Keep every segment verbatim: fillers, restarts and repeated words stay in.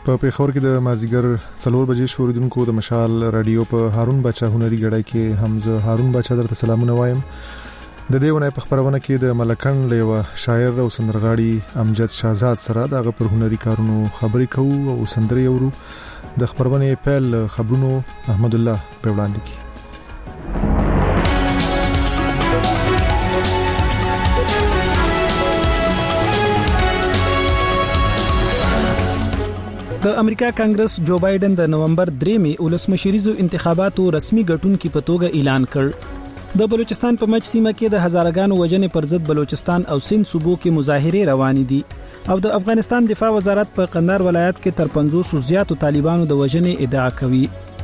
په پیښور کې د مازیګر څلور بجې شوریدونکو د مشال رادیو په هارون بچا هنري غړای کې حمزه هارون بچا درته سلامونه وایم. د دې ونې په خبرونه کې د ملکن لیوه شاعر او سندرغاړي امجد شاهزاد سره د پر هنري کارونو خبرې کوو او سندري اورو. د خبرونه پیل خبرونو احمد الله په وړاندې کې. د امریکا کانګرس جو بایدن د نومبر درې ولسمشریزو انتخاباتو رسمي ګټونکو په توګه اعلان کړ. د بلوچستان په مچ سیمه کې د هزارګانو وجنې پر ضد بلوچستان او سند صوبو کې مظاهره روان دي او د افغانستان دفاع وزارت په قندهار ولایت کې تر پنځوس زیاتو طالبانو د وجنې ادعا کوي.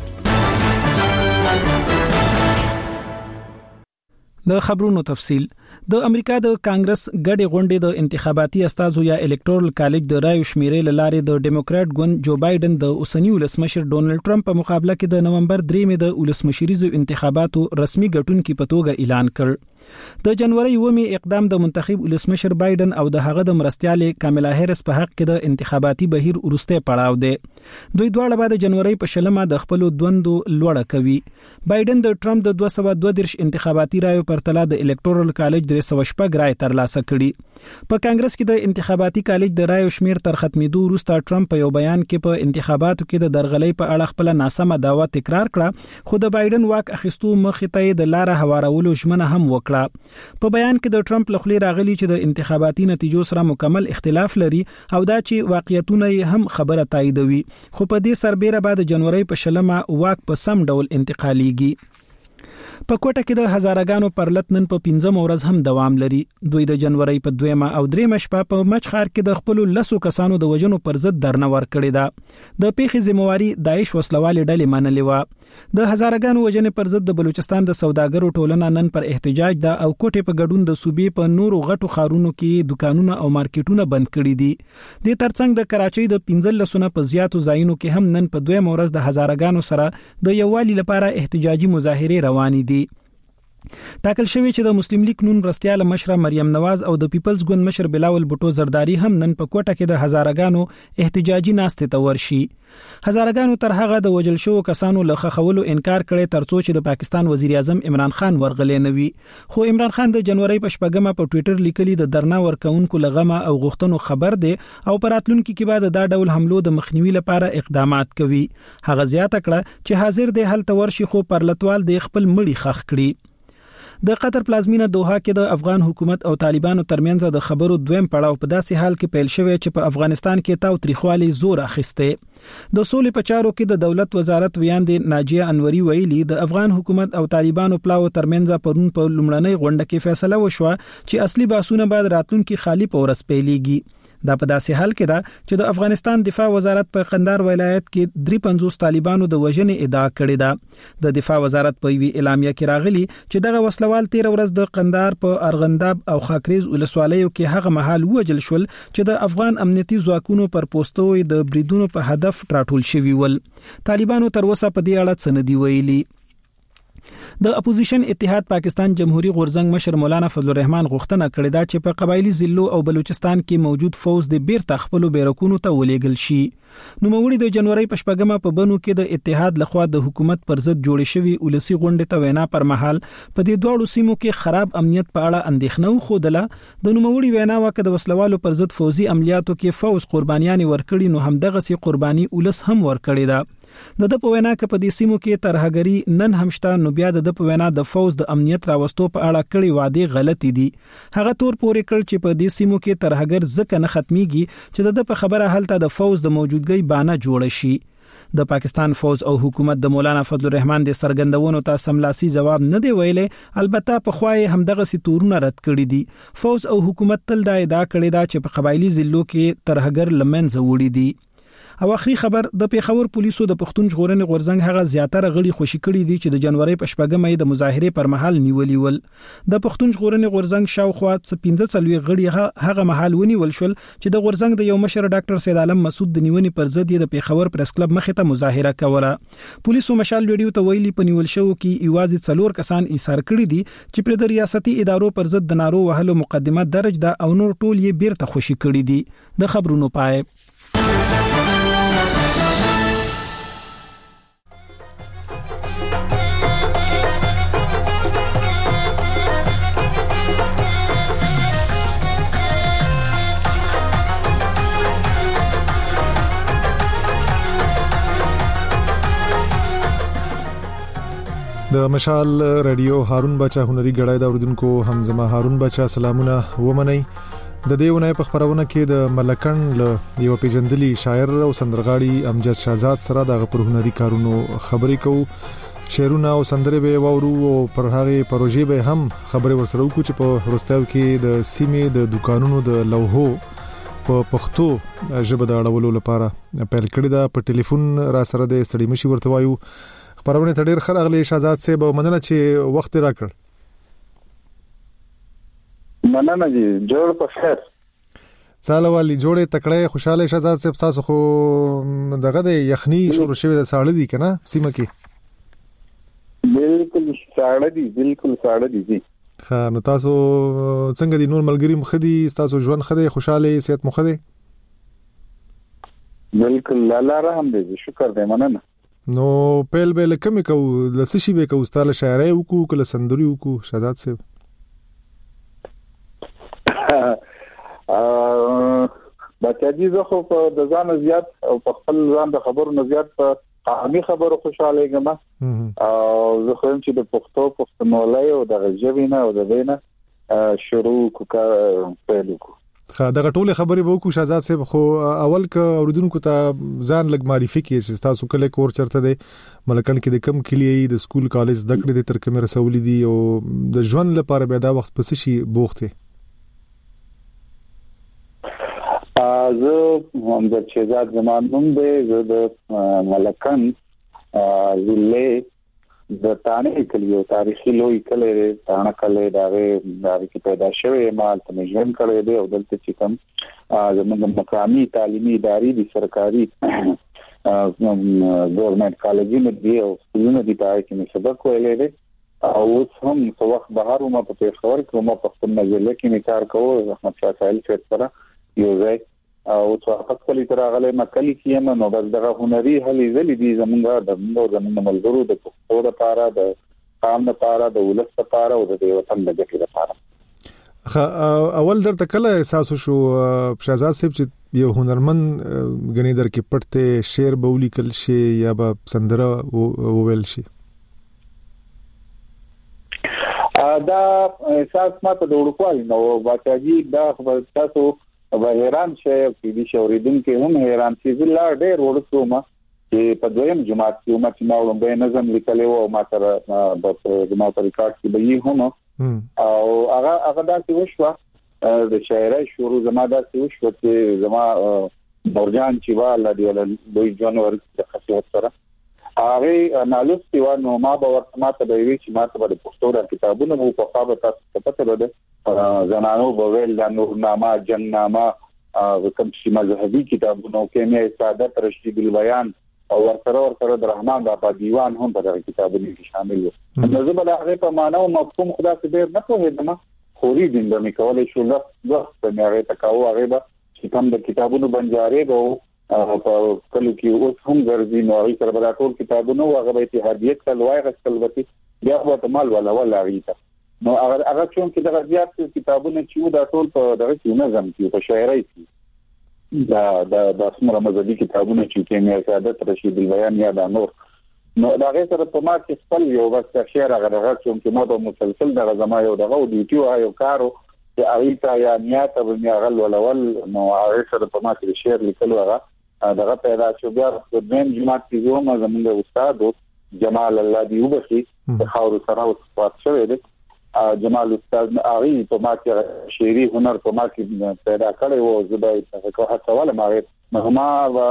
د خبرونو تفصيل. د امریکا د کانګرس ګډې غونډې د انتخاباتي استازو یا الکټورل کالج د رایو شمیرې لاره د ډیموکرات ګوند جو بایدن د اوسنی ولسمشر ډونلډ ټرمپ په مقابله کې د نومبر درې د ولسمشریزو انتخاباتو رسمي ګټونکو په توګه اعلان کړ. د جنوري اومه اقدام د منتخب ولسمشر بایدن او د هغه د مرستيالې کاملا هریس په حق کې د انتخاباتي بهیر ورسته پړاو دی. دوی دواړه بعد جنوري په شلمه د خپل دوندو لوړه کوي. بایدن د ټرمپ د دوه سوه دوه دیرش انتخاباتي رایو پر تله د الکټورل کالج درې سوه شپږ رای ترلاسه کړي. په کانګرس کې د انتخاباتي کالج د رایو شمیر تر ختمېدو وروسته ټرمپ په یو بیان کې په انتخاباتو کې د درغلۍ په اړه خپل ناسمه دعوا تکرار کړه، خو د بایدن واک اخیستو مخې ته د لار هوارولو ژمنه هم وکړه. په بیان کې د ټرمپ لخوا راغلي چې د انتخاباتي نتیجو سره مکمل اختلاف لري او دا چې واقعیتونه هم خبره تاییدوي، خو په دې سربېره بعد جنوري په شلمه واک په سم ډول انتقاليږي. په کوټه کې د هزارګانو پرلط نن په پنځم ورځ هم دوام لري. دوی د جنوري په دویمه او دریمه شپه په مچخار کې د خپل لسو کسانو د وژنو پر ضد درنه ور کړې ده. د پیښې ذمہواری داعش وسلوالې ډلې منلې و. د هزارګانو وژنې پر ضد د بلوچستان د سوداګرو ټولنه نن پر احتجاج ده او کوټه په ګډون د صوبې په نورو غټو خارونو کې دکانونه او مارکیټونه بند کړي دي. د ترڅنګ د کراچۍ د پنځل لسونه په زیاتو ځایونو کې هم نن په دویمه ورځ د هزارګانو سره د یووالي لپاره احتجاجي مظاهره روانې دي. ټاکل شوی چې د مسلم لیگ نون رستيال مشره مریم نواز او د پیپلز ګوند مشر بلاول بوټو زرداری هم نن په کوټه کې د هزارګانو احتجاجي ناستې ته ورشي. هزارګانو تر هغه د وجل شو کسانو له خخولو انکار کړي ترڅو چې د پاکستان وزیر اعظم عمران خان ورغلې نوي، خو عمران خان د جنوري په شپږمه په ټوئیټر لیکلي د درنا ورکونکو لغمه او غوښتنو خبر دی او پراتلونکو کې بعد دا ډول حملو د مخنیوي لپاره اقدامات کوي. هغه زیاته کړه چې حاضر دی هلته ورشي خو پرلطوال د خپل مړی خخ کړي. د قطر پلازمینه دوحه کې د افغان حکومت او طالبانو ترمنځ د خبرو دویم پړاو په داسې حال کې پیل شوی چې په افغانستان کې تاو تریخوالي زور اخیسته. د سولې په چارو کې د دولت وزارت ویاند ناجیه انوري ویلي د افغان حکومت او طالبانو پلاو ترمنځ پرون په لومړنۍ غونډه کې فیصله وشوه چې اصلي بحثونه بعد راتلونکي خالی په ورځ پیلېږي. دا په داسې حال کې ده چې د افغانستان دفاع وزارت په قندهار ولایت کې درې پنځوس طالبانو د وژنې ادعا کړې ده. د دفاع وزارت په وی اعلامیه کې راغلي چې دغه وسلوال تیر ورځ د قندهار په ارغنداب او خاکریز ولسوالیو کې هغه مهال وجل شول چې د افغان امنیتي ځواکونو پر پوسټو د بریدونو په هدف راټول شوی ول. طالبانو تر اوسه په دې اړه څه نه دی ویلي. د اپوزیشن اتحاد پاکستان جمهوریت غورزنګ مشر مولانا فضل الرحمن غوښتنه کړې ده چې په قبایلی ضلعو او بلوچستان کې موجود فوج د بیرته خپل بیرکونو ته ولېږل شي. نو موري د جنوري په شپږمه په بنو کې د اتحاد لخوا د حکومت پر ضد جوړ شوی ولسی غونډه ته وینا پر مهال په دې دوړو سیمو کې خراب امنیت په اړه اندېښنه خوده. د نوموړي وینا وکړه د وسلوالو پر ضد فوزي عملیاتو کې فوز قربانيان ورکړي، نو هم دغه سي قرباني ولس هم ورکړي ده. د د په وینا کې په دې سیمو کې ترهګری نن همشته، نو بیا د په وینا د فوز د امنیت راوستو په اړه کړي وعده غلطي دي. هغه تور پورې کړ چې په دې سیمو کې ترهګر ځکه نه ختميږي چې د په خبره حالت د فوز د موجودګۍ بانه جوړ شي. د پاکستان فوز او حکومت د مولانا فضل الرحمن د سرګندونو ته سملاسي جواب نه دی ویلې، البته په خوای همدغه سي تورونه رد کړی دي. فوز او حکومت تل دا ادعا کړې ده چې په قبایلی ضلعو کې ترهګر لمنځه وړي دي. او اخري خبر د پیښور پولیسو د پښتون ژغورنې غورځنګ هغه زیاتره غړي خوشی کړي دي چې د جنوري په شپږمې د مظاهره پر مهال نیولې ول. د پښتون ژغورنې غورځنګ شاوخوا پنځه څلوي غړي هغه مهال ونیول شول چې د غورځنګ د یو مشر ډاکټر سید عالم مسعود د نیونې پر ضد د پیښور پریس کلب مخې ته مظاهره کوله. پولیسو مشال ویډیو ته ویلي په نیول شو کې ایوازي څلور کسان ایثار کړي دي چې پر د ریاستي ادارو پر ضد د نارو وهلو مقدمه درج ده او نور ټول یې بیرته خوشی کړي دي. د خبرونو پای د مشال رادیو هارون بچا هنري غړای دا اوردونکو همزما هارون بچا سلامونه ومني د دیونه په خبرونه کې د ملکن له یو پیجندلي شاعر او سندرغاړي امجد شهزاد سره د پر هنري کارونو خبرې کوو شعرونه او سندرې به وورو او پر هغه پروژې به هم خبرې ورسره وکړو چې په هرستاو کې د سیمې د دکانونو د لوحو په پښتو ژبه د اړولو لپاره پیل کړی دا په ټلیفون را سره د استړي مشي ورته وایو خبرونه ته ډیر خر اغلی شهزاد صاحب مننه چې وخت راکړ. مننه جی جوړ په خیر. ساله والی جوړه تکړه خوشاله شهزاد صاحب تاسو خو دغه د یخنی شروع شوه د ساړه دي کنه سیمه کې؟ بالکل ساړه دي بالکل ساړه دي جی. خا نو تاسو څنګه دي نور ملګری مخدي تاسو ژوند خدي خوشاله صحت مخدي؟ بالکل الله رحم دې شکر دې مننه. نو پیل به لکه کو لسشي به کو استاله شاعري وکړو کله سندري وکړو شهزاد صاحب؟ ا بچی زه خو په د ځان زیات او په خپل ځان د خبرو نه زیات په قامي خبرو خوشاله یم او زه خو چې د پښتو پښتونولۍ او د غږوینه او د وینه شروع کوکا پیل وکړو. خا دغه ټوله خبرې به وکړو شهزاد صاحب خو اول ک اوردونکو ته ځان لګ معرفي کې چې تاسو کله کور چرته دی ملکن کې د کم کلیې د سکول کالج د کړې د تر کومه رسولې دي او د ژوند لپاره به دا وخت پس شي بوخته؟ زه هم د شهزاد زمان نوم دی زه د ملکن ضلع د تانه کلیو تاریخي لوی کلی تانه کلی دغه دغه کې پیدا شوی مال ته ژوند کړی دی او دلته چې کوم زموږ مقامي تعلیمي ادارې دي سرکاري ګورنمنت کالجونه دي او سکولونه دي پای کې سبق ویلې دي او هم څو وخت بهر ما په پېښور کې ما په خپل مجله کې کار کوم احمد شاه سایل سره یو ځای او څو وخت کلی تر هغه مکلی کې نو بس دغه هنري هلي زلي دي زمونږ د نو زمونږ ملګرو د پښتو لپاره د قام لپاره د ولس لپاره او د وطن د ګټې لپاره. اول درته کله احساس شو شهزاد صاحب چې یو هنرمند غني در کې پټه شعر بولی کل شي یا به سندره وویل شي؟ دا احساس ماته د وړوکوالي نو واقعي دا خبر تاسو به حیران شي او دې شوریدون کې هم حیران شي زلا ډېر ورسوم چې په دویم جماعت کې ما چې ما ولومبه نظم لیکلو او ما سره د جماعت ریکارډ کې به یې هم او هغه هغه دا چې وشو د شاعرۍ شروع زما دا چې وشو چې زما برجان چې والا دی ول دوی جنوري د خاصیت سره هغه نالوستي و نو ما به ورته ماته به وی چې ماته به پښتو د کتابونو مو په خابه تاسو پته ده زنانو بویل د نورنامه جنگنامه او کوم چې مذهبي کتابونو کې نه سعادت رشید البیان او ورسره ورسره د رحمان بابا دیوان هم په دغه کتابونو کې شامل وو. نو زه به هغه په معنا او مفهوم خدا څخه ډیر نه پوهیدم خوري دین د میکولې شو له وخت په هغه تکاو هغه به چې کوم د کتابونو بنجارې به په کلو کې اوس هم ګرځي نو هغه سره به ټول کتابونو هغه به اتحادیت کلوای غسل وتی بیا به مال ولا ولا غیته نو هغه هغه چون کې د زیات کتابونه چې دا ټول په دغه کې نظم کې په شاعرۍ کې دا د د اسمره مذهبي کتابونه چې کې سعادت رشید البیان یا دا نور نو دا غیر سره په ما کې خپل یو بس شعر هغه دغه چون کې ما به مسلسل دغه زما یو دغه ډیوټي او یو کارو چې هغه ته یا نیت به مې غل ولول نو هغه سره په ما کې شعر لیکلو هغه دغه پیدا شو بیا د دیم جماعت کې زما زمونږ استاد جمال الله دیوبخي د خاور سره او صفات شوی دی جمال استاد اغي په ما کې شعري هنر په ما کې پیدا کړی او زبای څنګه هڅه ولا ما ما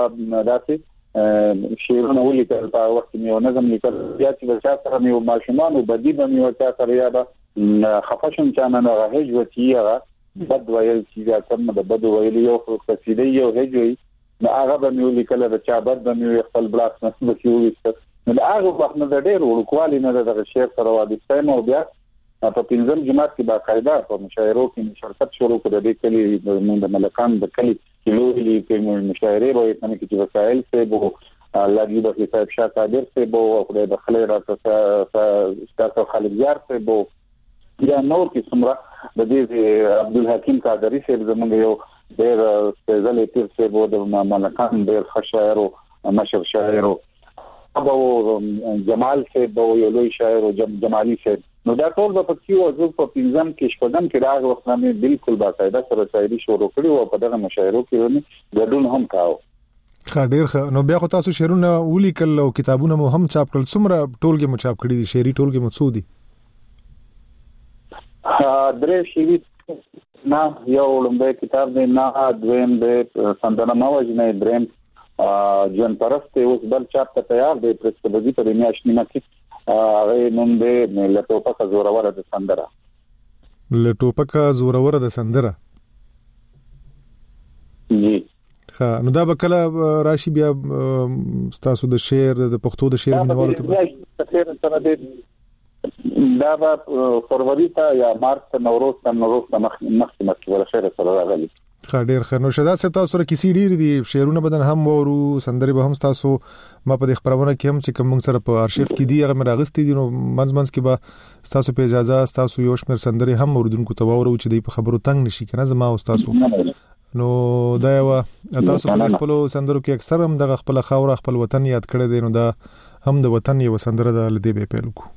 داسې شعرونه ولیکل په وخت کې نظم لیکل بیا چې ورته سره مې ماشومان او بدی به مې ورته سره یا به خفشم چې نه راهج وتیغه بد ویل چې کوم د بد ویل یو قصیده یو هجوي نو هغه به مې لیکل د چا بد به مې خپل بلاک نه وکړي نو هغه وخت نه ډېر ورکوالي نه د شعر سره وادي نو بیا په پنځم جماعت کې باقاعده په مشاعرو کې شرکت شروع کړې د کلی د ملکان د کلی کلوې په مشاعره به څنګه کې وسایل څه بو الله دې په حساب شاه قادر څه بو خدای د خلې راته ستاسو خالد یار څه بو یا نور کې څومره د دې عبدالحکیم قادری څه زموږ یو ډېر سپیشل تیر څه بو د ملکان ډېر ښه شاعر او مشهور شاعر ابو جمال سے بو یو لوی شاعر او جمالی سے نو دا ټول په کیو او په پنځم کې شپږم کې راغ وخت نه بالکل باقاعده سره شاعري شروع کړو او په دغه مشاعرو کې ونه ګډون هم کاوه. خاطر خ نو بیا خو تاسو شعرونه ولیکل او کتابونه مو هم چاپ کړل څومره ټولګه مو چاپ کړی دي شعري ټولګه مو څو دي؟ ها درې شعري نه یو لومړی کتاب دی نه دویم دی سندره موجنه دریم جن پرسته اوس بل چاپ ته تیار دی پرسته بږي په میاشتې کې هغه نوم دی لټوپکه زوروره د سندره. لټوپکه زوروره د سندره جی ها نو دا به کله راشي بیا تاسو د شعر د پښتو د شعر مینوالو ته دا به فروری ته یا مارچ ته نوروز ته نوروز ته مخ مخ مخ ور خیر سره راغلی. خاطر خنو شدا سه تاسو سره کیسې ډیر دي شعرونه بدن هم ورو سندري به هم تاسو ما په خبرونه کې هم چې کوم سره په ارشیف کې دي هغه مراغستې دي نو منځ منځ کې به تاسو په اجازه تاسو یو شمیر سندري هم اوردونکو ته وورو چې دی په خبرو تنگ نشي کنه زما او تاسو نو دا یو تاسو په خپل سندرو کې اکثر هم د خپل خاور خپل وطن یاد کړی دی نو دا هم د وطن یو سندره د لدی به پیل کو.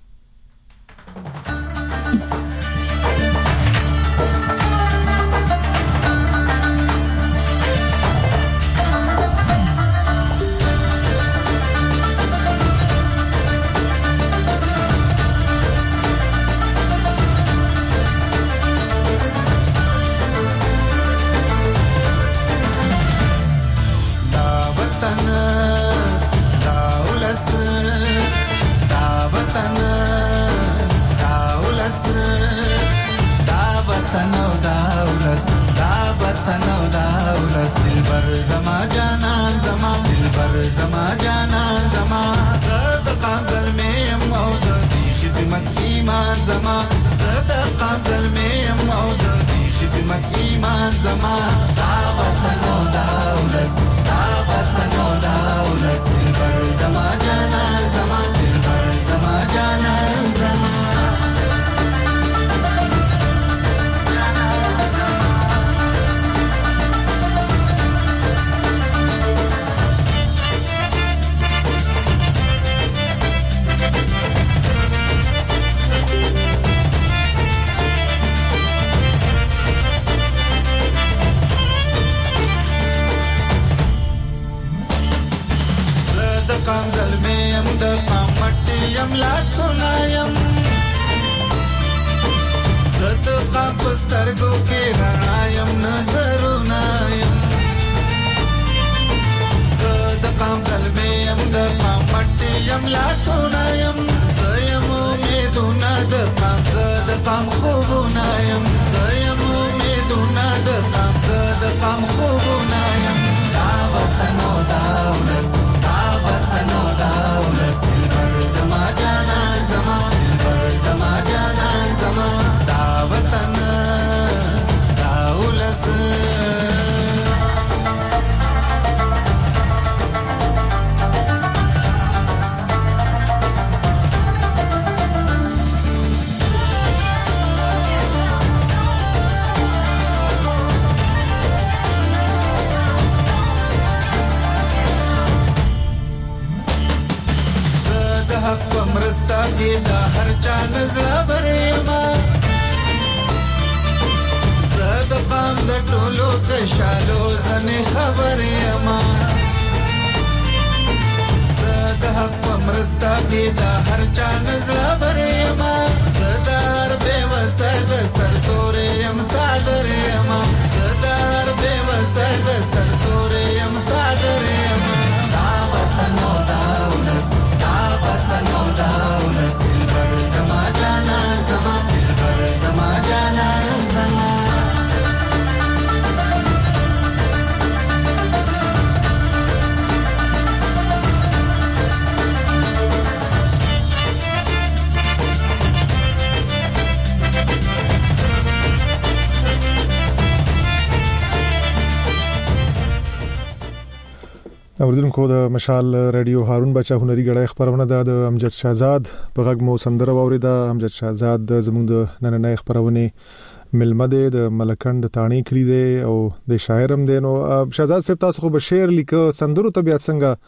اوردونکو د مشال رادیو هارون بچا هنري غړای خبرونه د امجد شهزاد په غږ مو سندره ووريده. امجد شهزاد زموږ د نننۍ خبرونه ملمده د ملکند تانی کړی دی او د شاعرم دی. نو شهزاد صاحب تاسو خو به شعر لیکو سندرو ته بیا څنګه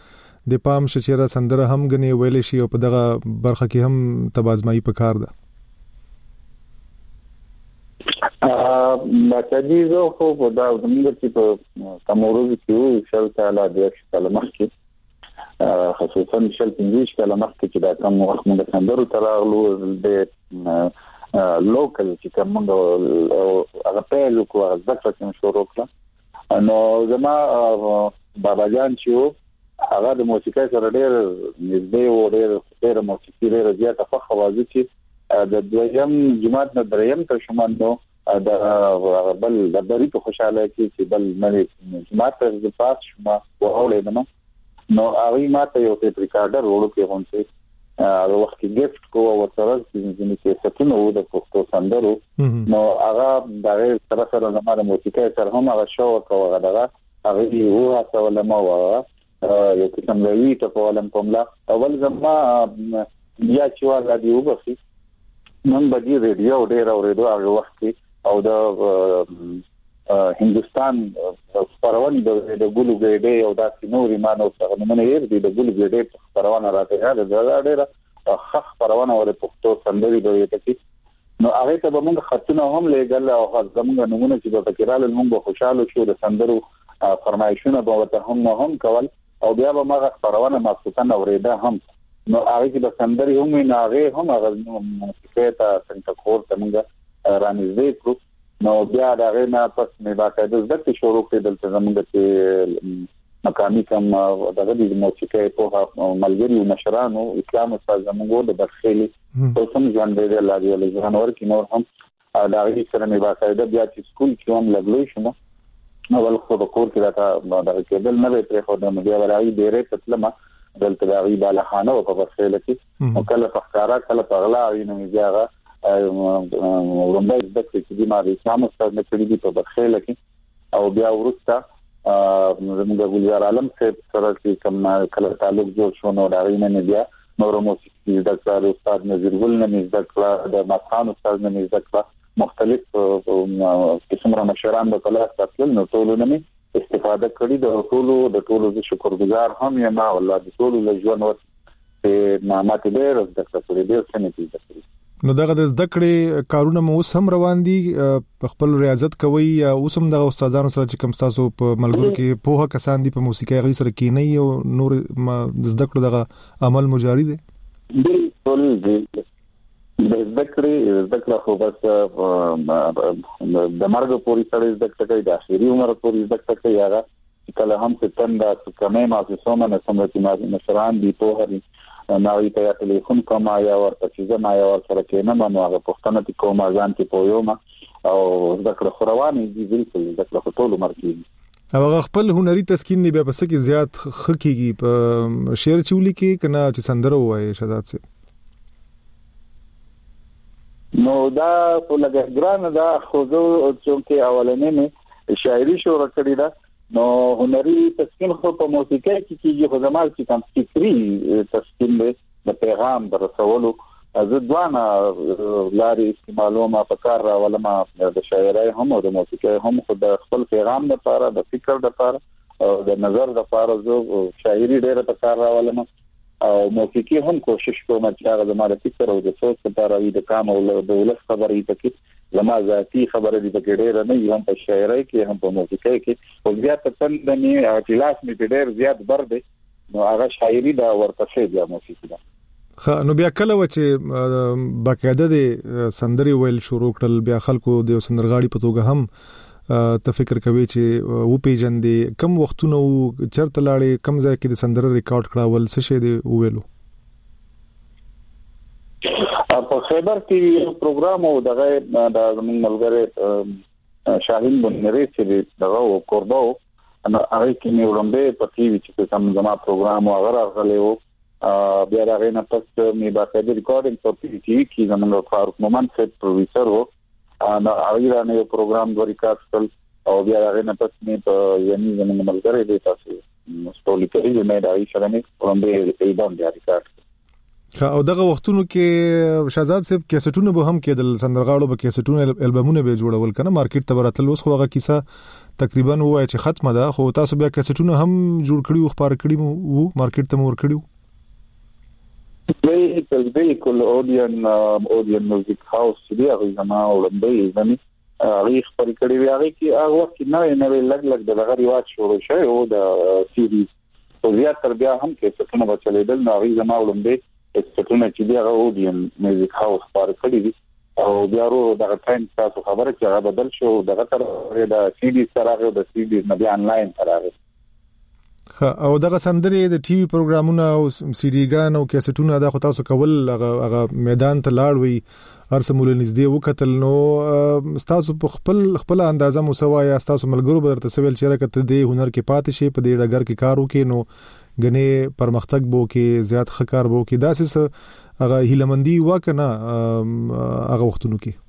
د پام شچره سندره هم غني ویل شي او په دغه برخه کې هم تبازمایي پکار ده. ا ماته زه خو په دا زموږ چې په کومورو کې شل تعالی د کلمه کې خصوصا شل پنځه کلمه کې دا کوم وخت موږ سندرو تراغلو د لوکل چې کوم هغه په لوکو ځکه چې شروع کړه نو زما بابا جان چې هغه د موسیقۍ سره ډېر نږدې و ډېر ډېر موسیقي ډېر زیاته په خوازي چې د دویم جماعت نه دریم ته شومان نو دا بل د بری په خوشاله کې چې بل نه جماعت د پاس شما وهولې نو نو هغه ماته یو ټیپ ریکارډر ورو کې غونډه هغه وخت کې ګیفت کو او سره چې چې ستونه و د پښتو سندرو نو هغه د سره سره زموږ موسیقۍ سره هم هغه شو کوي هغه هغه یو هڅه ولما و یو کوم لوي ته په ولم کوملا اول زما بیا چې وا د یو بخي نن بدی ریډیو ډېر اورېدو هغه وخت کې او د هندستان خبرونه د ګلو ګډې او د نوري مانو څنګه نمونه یې د ګلو ګډې خبرونه راته دا ډېر خخ خبرونه ور پښتو سندري دوی ته نو هغه ته موږ خطونه هم لګل او زموږ نمونه چې په فکرال موږ خوشاله شو د سندرو فرمایشونه به وته هم هم کول او بیا به موږ خبرونه مخصوصا اورېده هم نو هغه چې د سندري هم نه هغه هم هغه موسیقي ته څنګه کور څنګه رانیزې کړو نو بیا دا غنا پس مې باقاعده زده شروع کړل چې زموږ چې مقامي کوم دغه د موسیقۍ په ملګری مشرانو اسلام استاد زموږ د بخښلي په سم ځان دې الله دې له جنور کې نور هم دا غي سره مې باقاعده بیا چې سکول کې هم لګلوي شم نو ول خو د کور کې دا دا کېدل نه به پرې خو د بیا ورای ډېرې تطلمه دلته دا غي بالخانه او په بخښل کې کله فخاره کله پغلا وینم بیا ورمبای د چې د ماري اسلام استاد نه کړی دی په برخه کې او بیا ورسته زموږ ګلزار عالم سره چې کوم کله تعلق جوړ شو نو دا غینه نه بیا نور موسیقي د کار استاد نذیر ګل نه ذکر د مخان استاد نه ذکر مختلف قسمه مشران د کلاس تاسو نو ټول نه استفاده کړی د ټولو د ټولو شکرګزار هم یم الله د ټولو لجون ورته نعمت ډېر زده کړې ډېر څه نه نو دغه د زده کړې کارونه مو هم روان دي خپل ریاضت کوي یا اوس هم د استادانو سره چې کوم تاسو په ملګرو کې پوهه کسان دي په موسیقي غي سره کې نه یو نور د زده کړې دغه عمل مجاري دي بالکل دي د زده کړې زده کړه خو بس د مرګ پورې سره زده کړې د اخیری عمر پورې زده کړې هغه کله هم څه تنده څه کمې ما څه سومنه سمته ما مشران دي په هري ناوی ته ټلیفون کوم یا ورته چې زما یا ورته کې نه منو هغه پښتنه ته کوم ځان ته پویوم او ذکر خورواني دي بالکل ذکر ټول مرکې او هغه خپل هنري تسکین دی بیا پس کې زیات خکېږي په شعر چولي کې کنه چې سندره وایي شادات سي نو دا په لګران دا خو زه چې اولنې شاعري شروع کړې ده نو هنري تسکین خو په موسیقۍ کې کېږي خو زموږ چې کوم فکری تسکین دی د پیغام د رسولو زه دوانه لاري استعمالوم په کار راولم د شاعرۍ هم او د موسیقۍ هم خو د خپل پیغام لپاره د فکر لپاره او د نظر لپاره زه شاعري ډېر په کار راولم او موسیقي هم کوشش کوم چې هغه زموږ فکر او د سوچ لپاره وي د کام او د ولس خبرې تکي لما ذاتی خبره دي په ډېر نه هم په شاعرۍ کې هم په موسیقۍ کې او زیات تندني اختلاف می ډېر زیات بر دي نو هغه شاعري دا ورته بیا موسیقي ده خا نو بیا کله و چې باقاعده د سندري ویل شروع کړل بیا خلکو د سندرغاړي په توګه هم ته فکر کوي چې و پیجندې کم وختونه چرته لاړې کم ځای کې د سندره ریکارډ کړاول څه شه دی ویلو په خیبر کې یو پروګرام او دغه د زمون ملګری شاهین بنری چې دغه کوربو انا هغه کې مې ولومبه په ټي وي چې کوم زما پروګرام او هغه غلېو بیا دا غینه پس مې باقاعده ریکارډینګ په ټي وي کې زمون فاروق مومن سیټ پروډوسر وو انا هغه نه یو پروګرام د ریکارډ کړل او بیا دا غینه پس مې په یعنی زمون ملګری دی تاسو مستولی کوي مې دا یې شرمې ولومبه ایدان دی ریکارډ او دغه وختونو کې شهزاد صاحب کیسټونه به هم کېدل سندرغاړو به کیسټونه البومونه به جوړول کنه مارکیټ ته براتل اوس خو هغه کیسه تقریبا وای چې ختمه ده خو تاسو بیا کیسټونه هم جوړ کړیو خبر کړیو وو مارکیټ ته مور کړیو په بالکل اودین اودین میوزیک هاوس دی هغه زما ولندې زمي هغه خبرې کړې وی هغه کې هغه وخت نه نه لګ لګ د هغه ریواج شروع شوی او د سیریز او زیات تر بیا هم کې څه نه بچلېدل نو هغه زما ولندې څه چې دی هغه اودین میوزیک هاوس خبر کړی دي او بیا ورو دغه ټایم تاسو خبره چې هغه بدل شو دغه تر د سیریز سره او د سیریز نه بیا انلاین راغی او دغه سندرې د ټي وي پروګرامونه او سیډیګان او کیسټونه دا خو تاسو کول هغه میدان ته لاړ وي ارسمول نږدې وکتل نو تاسو په خپل خپل اندازه مسوا یا تاسو ملګرو به تر سویل چیرې کته دی هنر کې پاتې شي په دې ډګر کې کار وکړي نو غني پرمختګ بو کې زیات خکار بو کې داسې هغه هیلمندي وکنه هغه وختونو کې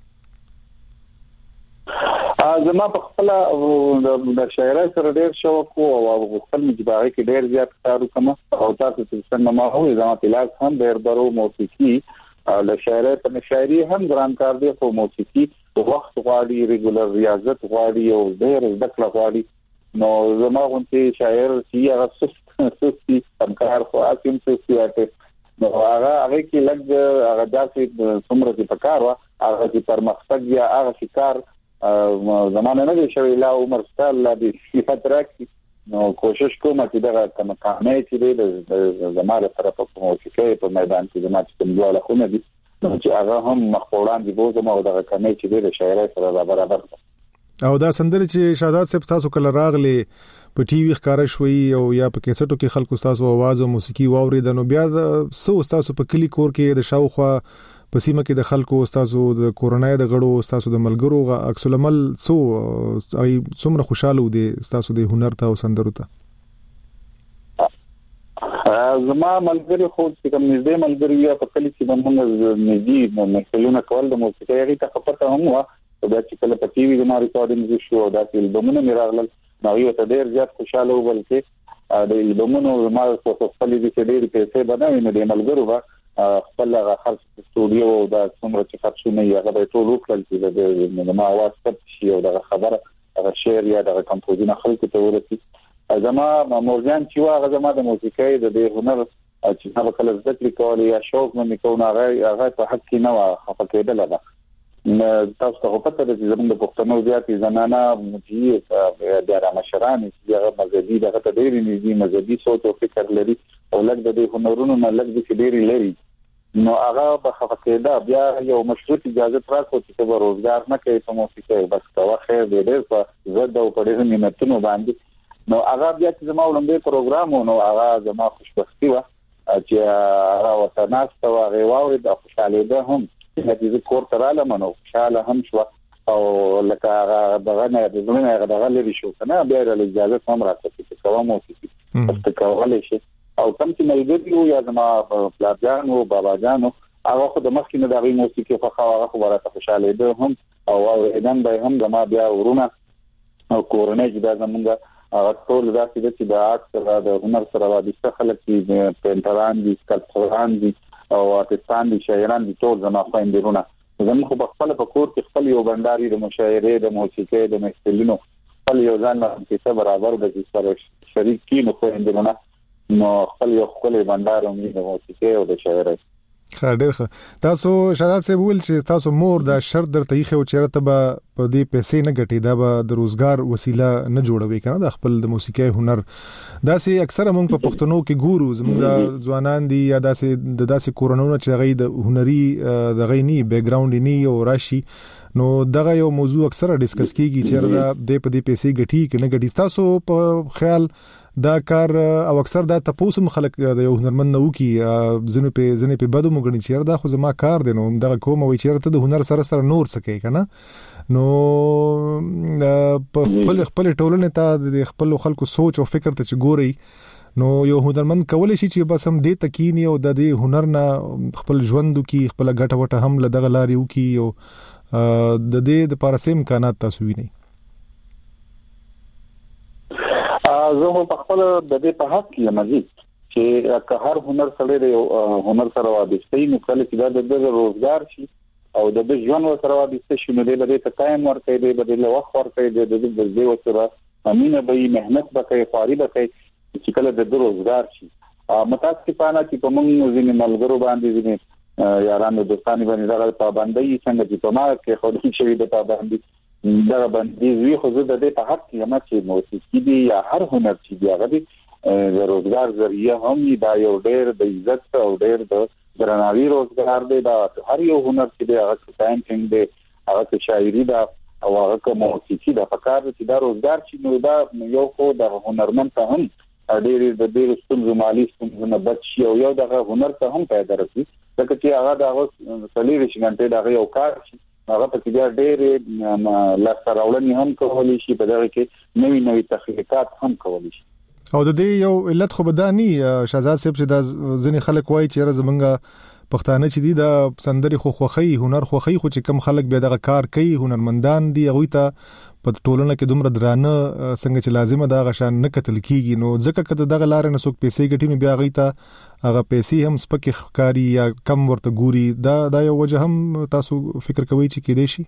زما په خپل د شاعرۍ سره ډېر شوق او خپل مجبوري کې ډېر زیات کار وکم او تاسو څنګه ما هو زما پلاس هم ډېر برو موسیقي له شاعرۍ په شاعري هم ګران کار دی خو موسیقي وخت غواړي ریګولر ریاضت غواړي او ډېر ذکر غواړي نو زما غونډه شاعر چې هغه سست سستي همکار خو اکیم سستي اته نو هغه هغه کې لګ هغه داسې څومره چې پکار وا هغه چې پرمختګ یا هغه شکار زمانه نه شوی لا عمر ستل لا دي صفات راکې نو کوشش کوم چې دغه کوم کامې چې د زماره سره په موسیقۍ په میدان کې زما چې کوم ډول خو نه دي نو چې هغه هم مخوران دي بوزم او دغه کامې چې د شاعرۍ سره برابر او دا سندره چې شهزاد صاحب تاسو کله راغلي په ټي وي ښکارا شوي او یا په کیسټو کې خلکو تاسو आवाज او موسیقي واورید نو بیا سو تاسو په کلی کور کې د شاوخوا په سیمه کې د خلکو تاسو د کورونای د غړو تاسو د ملګرو عکس العمل سو ای څومره خوشاله ودي تاسو د هنر ته او سندرو ته زما ملګری خو چې کوم نږدې ملګری یا په کلی کې موږ نږدې مثلونه کول د موسیقۍ هغه ته خبره هم و دا چې کله په ټي وي زما ریکارډینګ شو دا چې البومونه میراغلل نو یو ته ډیر زیات خوشاله و بلکې د البومونو ما په خپل دي چې ډیر پیسې بنوي نو د ملګرو با خپل هغه خرڅ سټوډیو دا څومره چې خرڅونه یې هغه ټول وکړل چې د ما आवाज ثبت شي او دا خبره هغه شعر یا د کمپوزینګ خلکو ته ورسي زما مورجان چې هغه زما د موسیقۍ د هنر چې هغه کله ذکر کول یا شوق مې کوونه هغه هغه په حق کې نه خفه کېدل هغه تاسو ته پته ده چې زموږ د پښتنو زیاتې زنانه مجیه د رامشران چې هغه مذهبي دغه ته ډېری نږدې مذهبي سوچ او فکر لري او لږ د دې هنرونو نه لږ د ډېری لري نو هغه په خفقېدا بیا یو مشروط اجازه راکړو چې به روزګار نه کوي په موسیقۍ بس کا خیر دې ډېر په زړه او په ډېر مینتونو باندې نو هغه بیا چې زما ولندې پروګرام نو هغه زما خوشبختی و چې هغه وطناست او هغه واوري د خوشاله ده هم چې د کور تراله منو خوشاله هم شو او لکه هغه دغه نه د زمونه هغه دغه لري شو کنه بیا د اجازه هم راځي چې کوم موسیقي په کولای شي او کوم چې ملګری یا زما پلاجان او باباجانو هغه خو د مخکې نه دغه موسیقي په خواغه خو راته خوشاله ده هم او اذن به هم زما بیا ورونه او کورونه چې دا زمونږ هغه ټول داسې چې د آرټ سره د هنر سره وابسته خلک چې پینټران دي سکلپټران دي او ارتستان دي شاعران دي ټول زما خويندرونه زموږ خو خپل په کور کې خپل یو بنداري د مشاعرې د موسیقۍ د محفلونو خپل یو ځان کې څه برابر د سره شریک کی نو خويندرونه نو خپل یو خپل بندار او د موسیقۍ او د شاعرۍ خاطر ښه تاسو شهادت صاحب ول چې تاسو مور د شرط درته یې خو چیرته به په دې پیسې نه ګټي دا به د روزګار وسیله نه جوړوي کنه د خپل د موسیقۍ هنر داسې اکثره موږ په پښتنو کې ګورو زموږ ځوانان دي یا داسې د داسې کورونو چې غي د هنري د غینی بیک گراوند ني او راشي نو دغه یو موضوع اکثره ډیسکس کیږي چې د په دې پیسې ګټي کنه ګټي تاسو په خیال دا کار او اکثر دا تاسو مخلک د یو هنرمند نو کی زنه په زنه په بدو مګنی چیر دا خو زما کار دی نو دا کوم وی چیرته د هنر سره سره نور سکی کنه نو په خپل خپل ټولنه ته د خپل خلکو سوچ او فکر ته چګوري نو یو هنرمند کولای شي چې بس هم دې تکینی او د دې هنر نه خپل ژوند کی خپل غټه وټه هم لدغه لاري وکي او د دې د پارسیم امکانات تاسو ویني زه په خپل د دې په حق کې مزید چې که هر هنر سره د هنر سره وابسته نو کله چې د روزګار شي او د ژوند سره وابسته شي نو د دې ته ټایم ورکړي د بدله وخت ورکړي د دې د دې سره امینه به مهنت وکړي فارغ وکړي چې کله د روزګار شي متاسفانه چې په موږ ځینې ملګرو باندې ځینې یارانو دوستانو باندې دا پابندۍ څنګه چې په ما کې خو د شوی د پابندۍ دا باندې وی خو زه د دې په حق کې ما چې موسیقي دی یا هر هنر چې دی هغه د روزګار ذریعہ هم دا یو ډېر د عزت او ډېر د درناوي روزګار دی دا هر یو هنر چې دی هغه پینټینګ دی هغه شاعري دا او هغه موسیقي دا فکر چې دا روزګار چې نو دا یو خو د هنرمند ته هم ډېر د ډېر ستونزو مالي ستونزو نه بچ شي او یو دغه هنر ته هم پیدا راشي ځکه چې هغه د سلیری شګنټه دغه یو کار شي هغه په کې ډېر لاسته راوړنې هم کولای شي په دغه کې نوې نوې تخلیقات هم کولای شي او د دې یو علت خو بدانی شهزاد صاحب چې د ځینې خلک وایي چې زمونږه پښتانه چې دي د سندري خو خوخي هنر خوخي خو چې کم خلک به دغه کار کوي هنرمندان دي هغه ته په ټولنه کې دومره درانه څنګه چې لازمه دا غشان نه کتل کیږي نو ځکه کته دغه لار نه څوک پیسې ګټي نو بیا غي ته هغه پیسې هم سپکه ښکاری یا کم ورته ګوري دا دا یو وجه هم تاسو فکر کوئ چې کې دی شي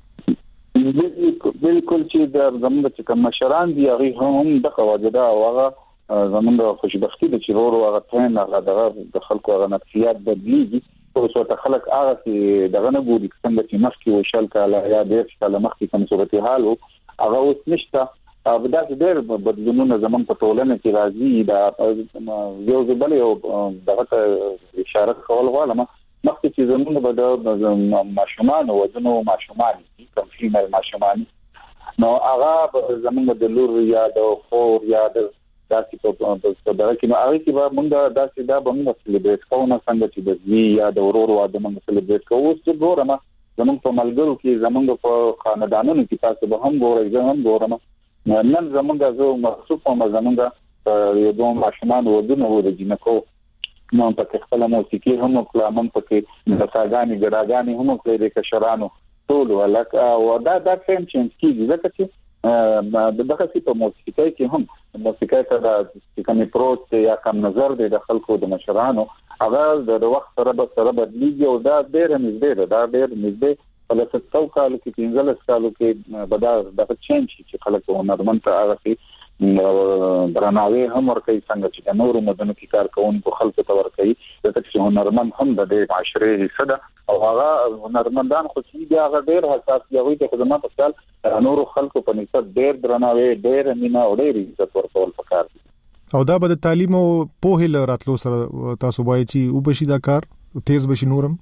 بالکل چې د زموږ چې کوم مشران دي هغه هم د قواعد او هغه زموږ خوشبختی د چیرور او هغه ټین هغه د خلکو هغه نفسیات بدلیږي او څو خلک هغه چې دغه نه ګوري څنګه چې مخکې وشل کاله یا ډېر کاله مخکې کوم صورتحال او هغه اوس نشته او دا ډېر بدلونونه زمون په ټولنه کې راځي دا یو ځبل یو دغه اشاره کول غواړم مخکې چې زمون به د ماشومان او ځنو ماشومان کوم فیمل ماشومان نو هغه زمون د لور یا د خور یا د داسې په دغه کې نو هغه کې به موږ داسې دا به موږ سلیبریټ کوو څنګه چې د زوی یا د ورور واده موږ سلیبریټ کوو چې ګورم زموږ په ملګرو کې زموږ په خاندانونو کې تاسو به هم ګورئ زه هم ګورم نن زموږ زه مخصوص هم زموږ یو دوه ماشومان ودونه و د جنکو نو په خپل موسیقي هم کلا من پکې د ساګانی ګډاګانی هم کړې د کشرانو ټول ولکه او دا دا څنګه چې کیږي ځکه چې د دغه څه په موسیقۍ کې هم موسیقۍ ته د کومې پروت یا کوم نظر د خلکو د مشرانو هغه د وخت سره به سره بدلیږي او دا ډېر نږدې ده دا ډېر نږدې په لکه څو کالو کې پنځلس کالو کې به دا دغه چینج چې خلک هنرمند ته هغه درناوی هم ورکوي څنګه چې د نورو مدنو کې کار کوونکو خلکو ته ورکوي ځکه چې هنرمند هم د دې معاشرې حصه ده او هغه هنرمندان خو چې بیا هغه ډېر حساس دي هغوی ته خدمت وکړل نورو خلکو په نسبت ډېر درناوی ډېر مینه او ډېر عزت ورکول پکار دي او دا به د تعلیم او پوهې له راتلو سره تاسو وایي چې وبشي دا کار تیز بشي نورم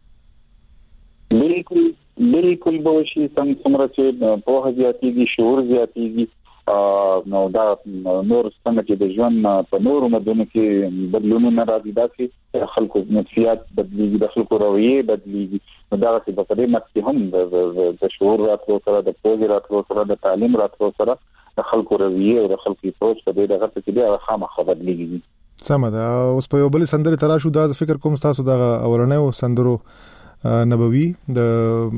بالکل بالکل به شي څنګه چې پوهه زیاتېږي شعور زیاتېږي نو دا نور څنګه چې د ژوند په نورو مدونو کې بدلونونه راځي دا چې خلکو نفسیات بدلیږي د خلکو رویه بدلیږي نو دا چې په دې مکه هم د شعور راتلو سره د پوهې راتلو سره د تعلیم راتلو سره د خلکو رویه او د خلکو پروچ په دې دغه چې دا خامخا بدلیږي سم ده اوس په یو بل سندره تراشو دا فکر کوم تاسو دا اورنه سندرو نبوي د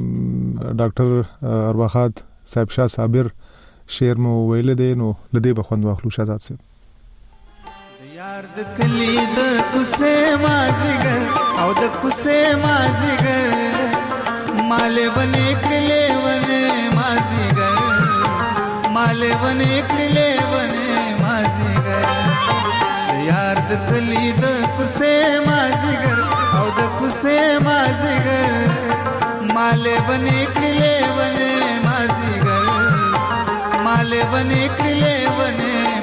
ډاکټر ارواخات صاحب شاه صابر شعر مو ویل دي نو لدی بخوند واخلو شهزاد صاحب یار د کلی د کوسه مازیګر او د کوسه مازیګر مال ونی کړلې ونه مازیګر مال ونی کړلې ونه مازیګر یار د کلی د کوسه مازیګر او د کوسه مازیګر مال ونی کړلې ونه مازیګر مال ونی کړلې ونه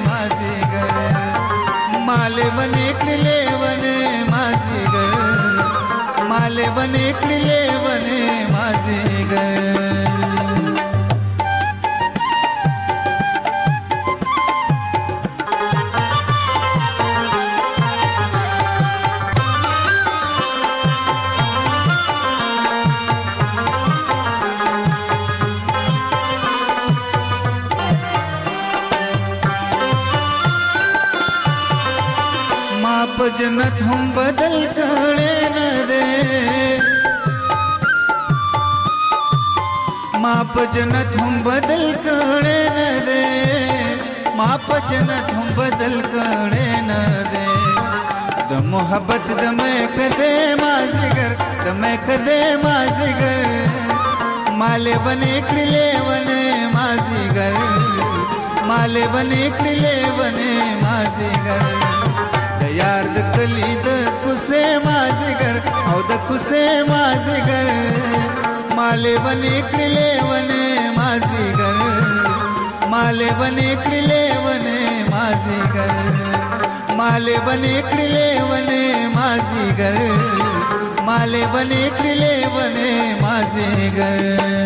مازیګر مال ونی کړلې ونه مازیګر مال ونی کړلې ونه مازیګر जन्नत हम बदल कड़े न दे माप जन्नत हम बदल कड़े न दे माप जन्नत हम बदल कड़े न दे د محبت د مې کده مازیګر د مې کده مازیګر مالې ونې کړلې ونې مازیګر مالې ونې کړلې ونې مازیګر د یار د کلی د کوسه مازیګر او د کوسه مازیګر مالې ونې کړلې ونې مازیګر مالې ونې کړلې ونې مازیګر مالې ونې کړلې ونې مازیګر مالې ونې کړلې ونې مازیګر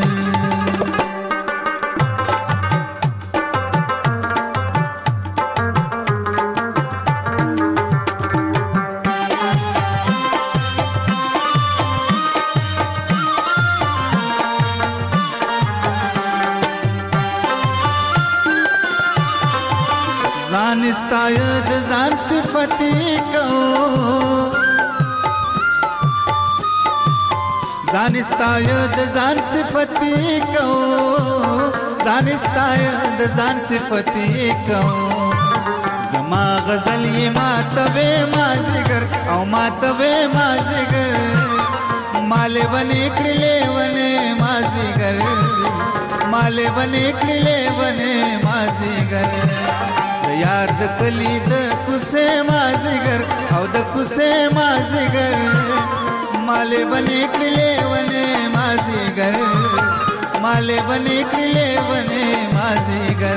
ځان استاید ځان صفتی کو ځان استاید ځان صفتی کو ځان استاید ځان صفتی کو زما غزل یې ماتوي مازیګر او ماتوي مازیګر مالې ونې کړلې ونې مازیګر مالې ونې کړلې ونې مازیګر یار د کلی د کوسه مازیګر او د کوسه مازیګر مالې ونې کړلې ونې مازیګر مالې ونې کړلې ونې مازیګر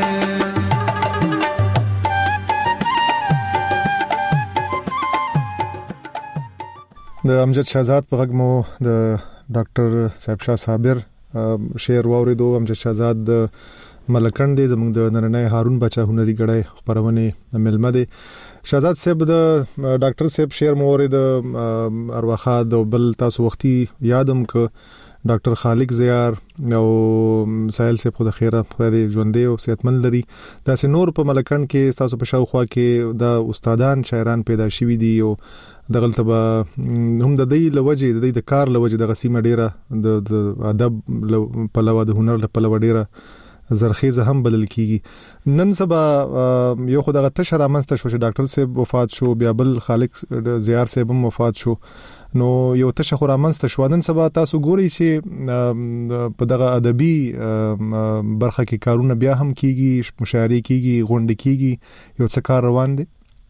د امجد شهزاد په غږ مو د ډاکټر صاحب شاه صابر شعر واوریدو. امجد شهزاد د ملکند دی زموږ د نننۍ هارون بچا هنري غړی خبرونه ملمه دی. شهزاد صاحب د ډاکټر صاحب شعر مو اورید ارواخا د بل تاسو وختي یادم ک ډاکټر خالق زیار او سایل صاحب خو د خیره په دې ژوندې او صحتمند لري. دا سينور په ملکند کې تاسو په شاوخوا کې د استادان شاعران پیدا شوي دي او دغلته به هم د دې لوجه د دې د کار لوجه د غسیمه ډیره د ادب په لوا د هنر په لوا ډیره زرخیزه هم بدل کیږي. نن سبا یو خدای تشر امنست شو چې ډاکټر صاحب وفات شو بیا بل خالق زیار صاحب هم وفات شو نو یو تشخور امنست شو. نن سبا تاسو ګوري چې په دغه ادبي برخه کې کارونه بیا هم کیږي مشاعرې کیږي غونډې کیږي یو څه کار روان دي.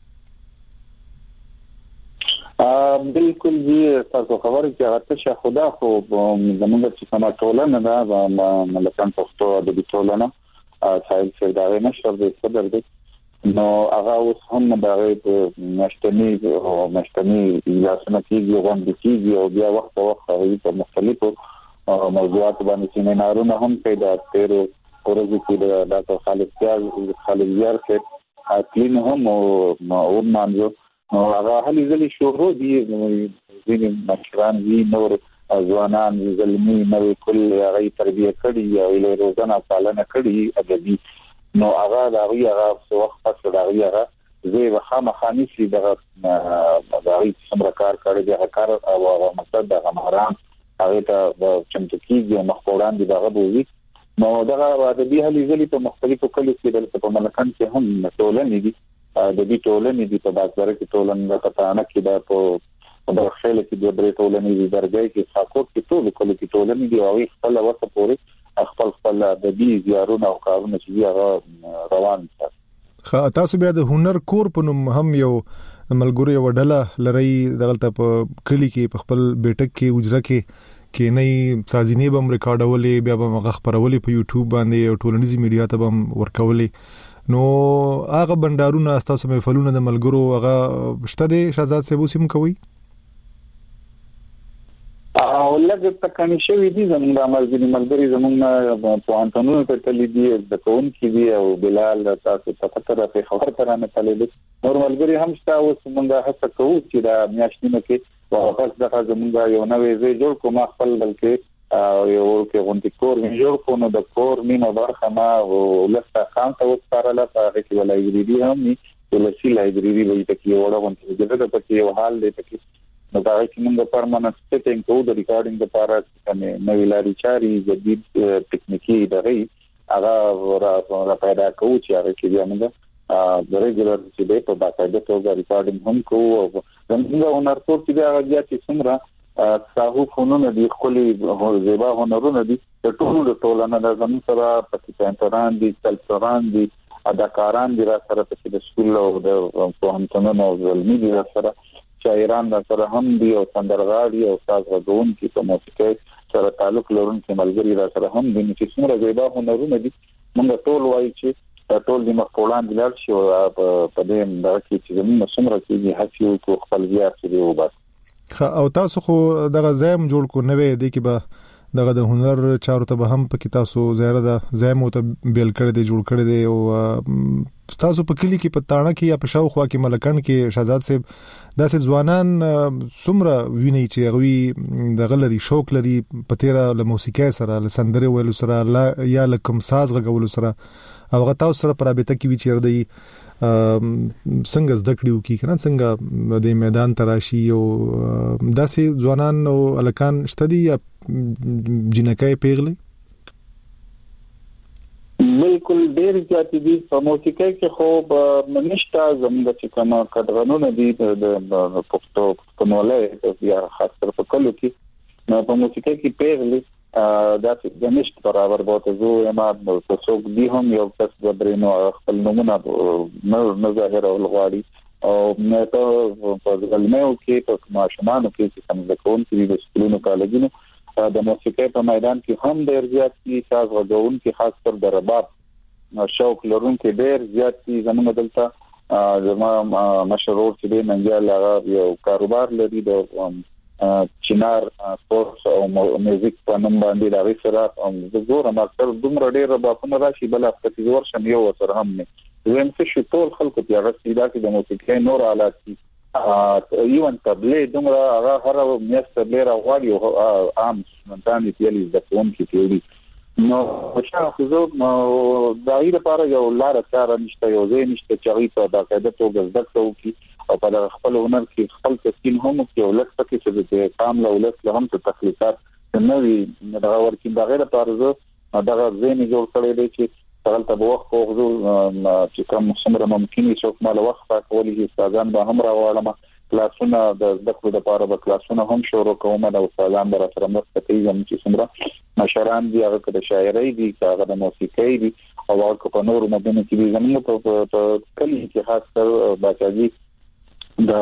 بالکل جی تاسو خبره چې هغه څه خدا خو زموږ چې سما ټولنه دا ملکان پښتو ادبي ټولنه سایل سرداري نشر دې صدر دې نو هغه اوس هم د مشتمي او مشتمي یاسنه کیږي غونډې کیږي او بیا وخت په وخت په مختلفو موضوعات باندې سیمینارونه هم پیدا تیرو ورځې کې د ډاکټر خالد زیار خالد زیار کې اکلین هم او مانځو هغه هلي ځلې شروع دي ځینې مشران دي نور ځوانان زلمي نو کل هغه تربیه کړي او له روزانه پالنه کړي ادبي نو هغه دا هغه وخت پس دا هغه زه به خامخاني شي دغه دغه څومره کار کړی دی کار او مقصد د غمران هغه ته چمتو کیږي مخوران دي دغه بوزي نو دغه ادبي هلي ځلې په مختلفو کلیو کې د په ملکان کې هم ټولنې دي د دې ټولنې د په بازار کې ټولنې د کتانه کې د په د خپل کې د درې ټولنې د درګي کې ساکوت کې ټول کله کې ټولنې دی او خپل وسه پورې خپل خپل د دې زیارونه او کارونه چې هغه روان دي. خا تاسو بیا د هنر کور په نوم هم یو ملګری وډله لري دغلته په کلی کې په خپل بیٹک کې اجرا کې کې نه سازینې بم ریکارډولې بیا به مغه خبرولې په یوټیوب باندې او ټولنیزي میډیا ته بم ورکولې نو هغه بندارونه تاسو مې فلونه د ملګرو هغه شته دي شهزاد صاحب سیم کوي او لږ تکني شوی دي زموږ د مرګري ملګری زموږ په انټونو ته تللی دي د کون کې دي او بلال تاسو ته پته راځي خبر ترانه تللی دي نور ملګری هم شته او موږ هڅه کوو چې دا میاشتونه کې واپس دغه زموږ یو نوې ځای جوړ کوم خپل بلکې یو کې غونډې کور جوړ کوو د کور نیمه برخه ما ولسته خان ته وسپارله هغه کې لایبرری هم ني ولسی لایبرری وایي ته کې وړه غونډې دغه په کې یو حال دی ته نو دا چې موږ پرماننت سټینګ کوو د ریکارډینګ لپاره چې نوې لاري چاري جديد ټکنیکی دغه هغه را پیدا کوو چې هغه کې موږ د ریګولر چې په باقاعده توګه ریکارډینګ هم کوو زموږ هنرتوب چې دا غوډیا چې څومره ساهو فنون دي خولي زیبا هنرونه دي د ټولو د ټولنه د زموږ سره پکې دي کلچران دي اداکاران دي را سره په سکول او د پوهنتونونو او علمي دي را سره شاعران را سره هم دي او سندرغاړي او ساز غږونکي په موسیقۍ سره تعلق لرونکي ملګري را سره هم دي چې څومره زیبا هنرونه دي موږ ټول وایي چې ټول د مخولان دلار شي او په دې د کې چې زموږ څومره کې هڅه وکړو خپل زیات دي او بس او تاسو خو دغه زایم جوړ کو نه وې د کې به دغه د هنر چارو ته به هم پکې تاسو زیاره ده زایم او ته بیل کړی دی جوړ کړی دی او تاسو په کلی کې په تاڼه کې یا په شاوخوا کې ملکن کې شهزاد صاحب داسې ځوانان څومره ویني چې غوي د غلري شوق لري په تیرا له موسیقۍ سره له سندره ویلو سره یا له کوم ساز غوولو سره او غو تاسو سره پر رابطه کې وی چیر دی څنګه زده کړیو کی کنه څنګه د میدان تراشی او داسې ځوانان او الکان شتدي یا جنکای پیغلي بالکل ډیر زیات دي په موسیقۍ کې خو منشتا زموږ چې کومه کډغنونه دي د پښتو پښتونولۍ یا خاص کر په کلو کې نو په موسیقۍ کې پیغلي دا چې د نشټ برابر بوته زو ما په څوک دی هم یو کس د برینو خپل نمونه نه ظاهر او لغواړي او نه ته په علماو کې په ماشومانو کې چې کوم د کوم چې د سکولونو کالجونو د موسیقۍ په میدان کې هم ډیر زیات دي ساز غږون کې خاص کر د رباب شوق لرونکي ډیر زیات دي زموږ دلته زموږ مشرور چې د منځل هغه یو کاروبار لري د چینار سپورتس او میوزیک په نوم باندې دا وسره د زور ماستر دومره ډیر ربابونه راشي بل هفته زور شم یو سره هم نه زم څه شي ټول خلکو ته راځي دا چې د موسیقۍ نور آلات دي ایون تبلې دومره هغه هر میاشت تبلې راغواړي او عام منځاني تیلې د کوم کې تیوري نو چې خو زه د غیر لپاره یو لار کار نشته یو ځای نشته چې په دا قاعده توګه زده کوو او په خپل هنر کې خپل تسکین هم کې ولکه کې چې د کام له ولکه له هم څه تخلیقات نوې دا ورکې د غیر لپاره زه دا ځای نه جوړ کړی دی چې څنګه په وخت خو چې کوم څومره ممکن وي چې مال وخت کولای شي استادان به هم راوړم کلاسونه د زده کړو لپاره به کلاسونه هم شروع کوم د استادان به سره مرسته کوي چې څومره مشران دي هغه د شاعرۍ دي هغه د موسیقۍ دي او هغه په نورو مدني کې زموږ په کلی کې خاص کر باچاجي د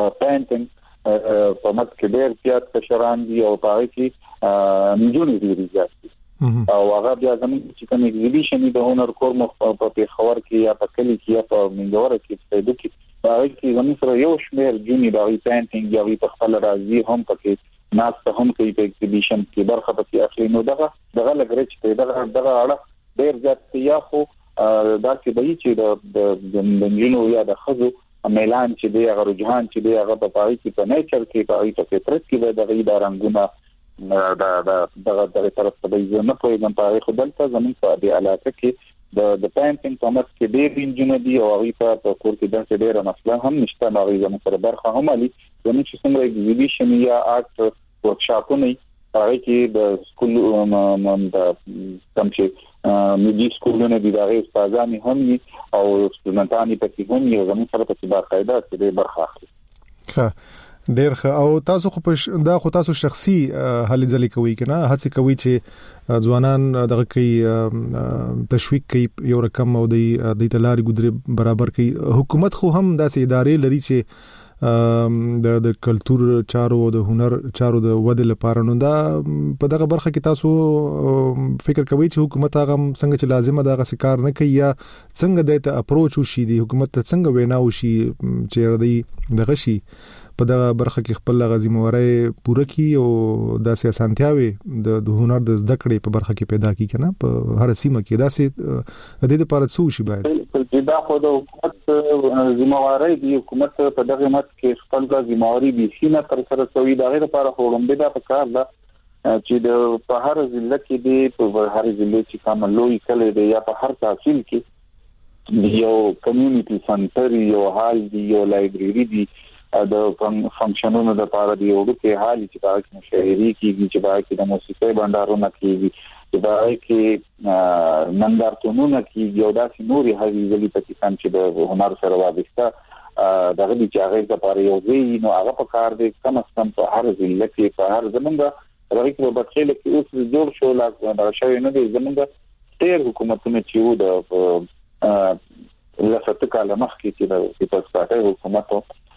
پینټینګ په مت کې ډېر زیات کشران دي او په هغه کې نجونې دي زیات دي او هغه بیا زموږ چې کوم ایگزیبیشن د هنر کور مخ په پیښور کې یا په کلی کې یا په منګور کې په دې کې هغه کې زموږ سره یو شمېر جونی د پینټینګ یا په خپل راځي هم پکې ناس ته هم کوي په ایگزیبیشن کې برخه پکې اخلي نو دغه دغه لګرچ ته دغه دغه اړه ډېر زیات یا خو دا چې به چې د د نجونو یا د خزو میلان چې دی هغه رجحان چې دی هغه په پای کې په نیچر کې په ای په فطرت کې د غي د رنگونه دا دا دغه دغه طرف ته دی نه پوهیږم په خو دلته زموږ په دې علاقه کې د د پینټینګ په مت کې ډېر انجینر دي او هغه په کور کې د ډېر مسله هم نشته هغه زموږ سره برخه هم علي زموږ چې څنګه ایگزیبیشن یا آرټ ورکشاپونه هغه کې د سکول د کوم چې مدي سکولونه دي دا استادان هم او سټوډنټان په هم یو زموږ سره په باقاعده چې برخه اخلي ښه ډیر ښه او تاسو خو دا خو تاسو شخصي هلي ځلې کوي کنه هڅه کوي چې ځوانان دغه کوي تشویق کوي یو رقم او د د تلاري ګذري برابر کوي حکومت خو هم داسې ادارې لري چې د د کلچر چارو او د هنر چارو د ودې لپاره نو دا په دغه برخه کې تاسو فکر کوي چې حکومت هغه څنګه چې لازمه دغه کار نه کوي یا څنګه د ته اپروچ وشي د حکومت ته څنګه وینا وشي چې ردی دغه شي په دغه برخه کې خپل غزيمواري پوره کی او د سیاسانتیاوي د هنر د زده کړې په برخه کې پیدا کی کنه په هر سیمه کې داسې د دې لپاره څه شي باید دا خو د حکومت ذمہواری دی حکومت په دغه مت کې خپل ذمہواری به سینه تر سره کوي دا غیر لپاره خورم دا په کار ده چې د په هر ضلع کې دی په هر ضلع چې کوم لوی کله دی یا په هر تحصیل کې یو کمیونټي سنټر یو هال دی یو لایبرری دی د فنکشنونو لپاره دی او د حال چې باید مشاعري کیږي چې باید د موسیقۍ بندرونه کیږي چې باید کې نندارتونونه کیږي او داسې نوري هغه ځلې په کسان چې د هنر سره وابسته دغه دي چې هغه لپاره یو ځای نو هغه په کار دی کم از کم په هر ضلع کې په هر زمونږ راځي په بچیل کې اوس جوړ شو لا دا شوی نه دی زمونږ ډېر حکومتونه چې وو د لسته کاله مخکې چې د پیپلز پارټي حکومت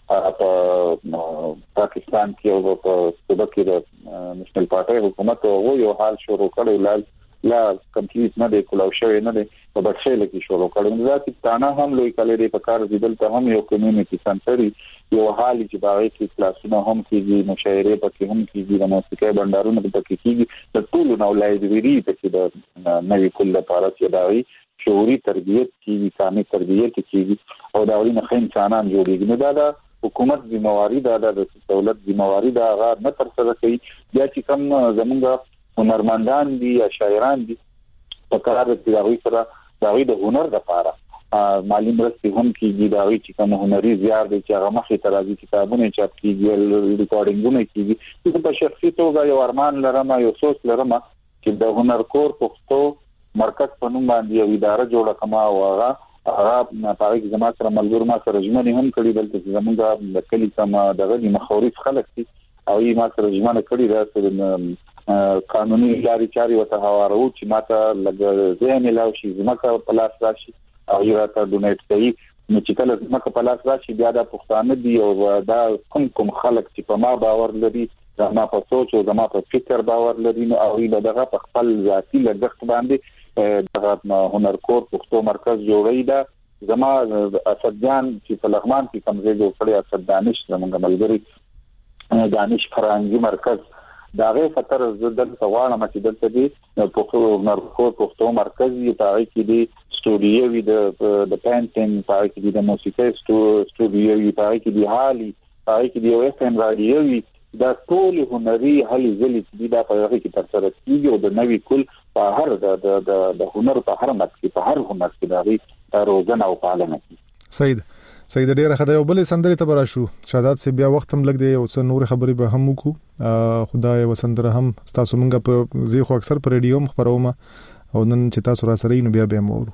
په پاکستان کې او په صوبه کې د نېشنل پارټي حکومت او یو حال شروع کړی لا کمپلیټ نه دی کولاو شوی نه دی په بچیل کې شروع کړی دا چې تانا هم لوی کلی دی په کار دی دلته هم یو کمیونټي سنټري یو حال چې باغې کې کلاسونه هم کېږي مشاعره پکې هم کېږي د موسیقي بندرونه پکې کېږي د ټول نو لایبرری پکې د نوې کل لپاره چې داوی شعوري تربیت کېږي کامل تربیت کېږي او دا ورینه خین انسانان جوړیږي نو دا د حکومت ذمہواری دا د دولت ذمہواری دا غا نه تر سره کوي یا چې کوم زمونږ هنرمندان دي یا شاعران دي په کار د تیاوي سره داوی د هنر لپاره مالی مرستې هم کېږي داوی چې کوم هنري زیار دي چې هغه مخې ته راځي کتابونه چاپ کېږي ریکارډینګونه کېږي په شخصي توګه یو ارمان لرم یو سوچ لرم چې د هنر کور پښتو مرکز په نوم باندې یو اداره جوړه کما او هغه هغه په هغه زما سره ملګر ما سره ژمنې هم کړې دلته زمونږ د کلی کما دغه مخاورف خلک دي او یې ما سره ژمنه کړې ده چې قانوني لارې چارې وته هوارو چې ماته لګ ځین لاو شي زمکه پلاس راشي او یو تا ډونیټ کوي نو چې کله زمکه پلاس راشي بیا د پښتانه دی او دا کوم کوم خلک چې په ما باور لري زما په سوچ او زما په فکر باور لري نو او یې دغه په خپل ذاتی لګښت باندې دغه هنر کور پښتو مرکز جوړی دا زما اسدجان چې په لغمان کې کمزې جوړ کړی اسد دانش زمونږ ملګری دانش فرهنګي مرکز دا غي خطر زدل سوالم چې دلته دي په مرکز پښتو مرکز یې پای کې دي سټوډیو وی د د پینټینګ پای کې دي د موسیقي سټوډیو وی پای کې دي حالي پای کې دي او اف ام رادیو وی دا ټول هنري هلي ځلې چې دا په هغه کې تر سره کیږي او د نوې کل په هر د د هنر په هر مت کې په هر هنر کې دا غي روزنه او پالنه سید سید ډیره خدای وبله سندري ته برا شو شادات سی بیا وخت هم لګ دی او څه نور خبرې به هم وکړو خدای وسندره هم تاسو مونږ په زی خو اکثر پر ریډیو مخبرومه او نن چې تاسو را سره نو بیا به مور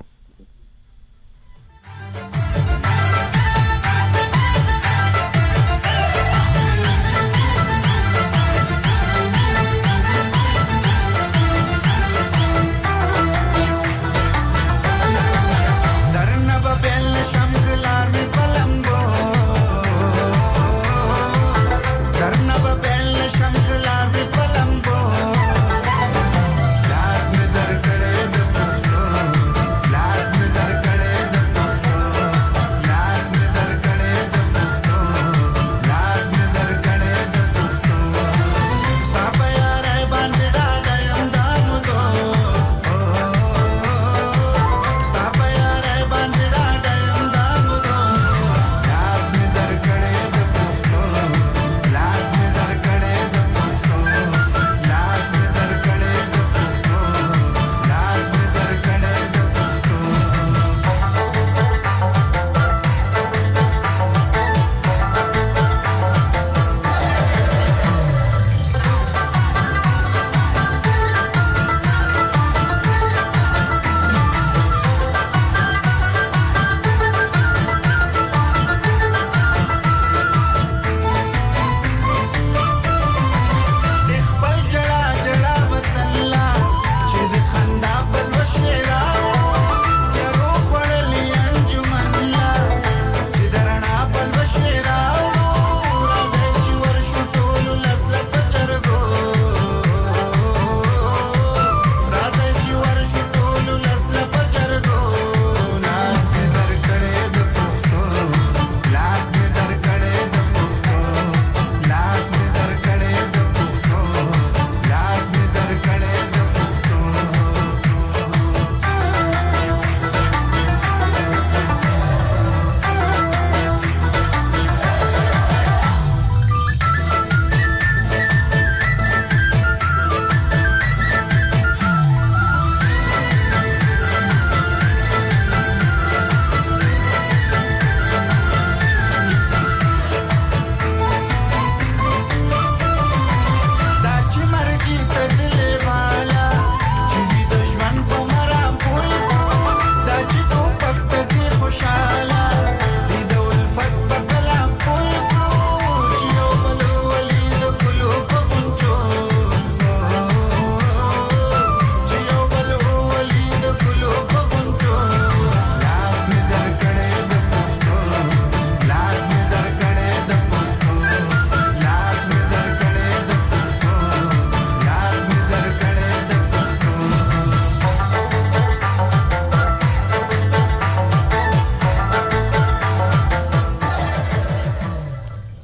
لاس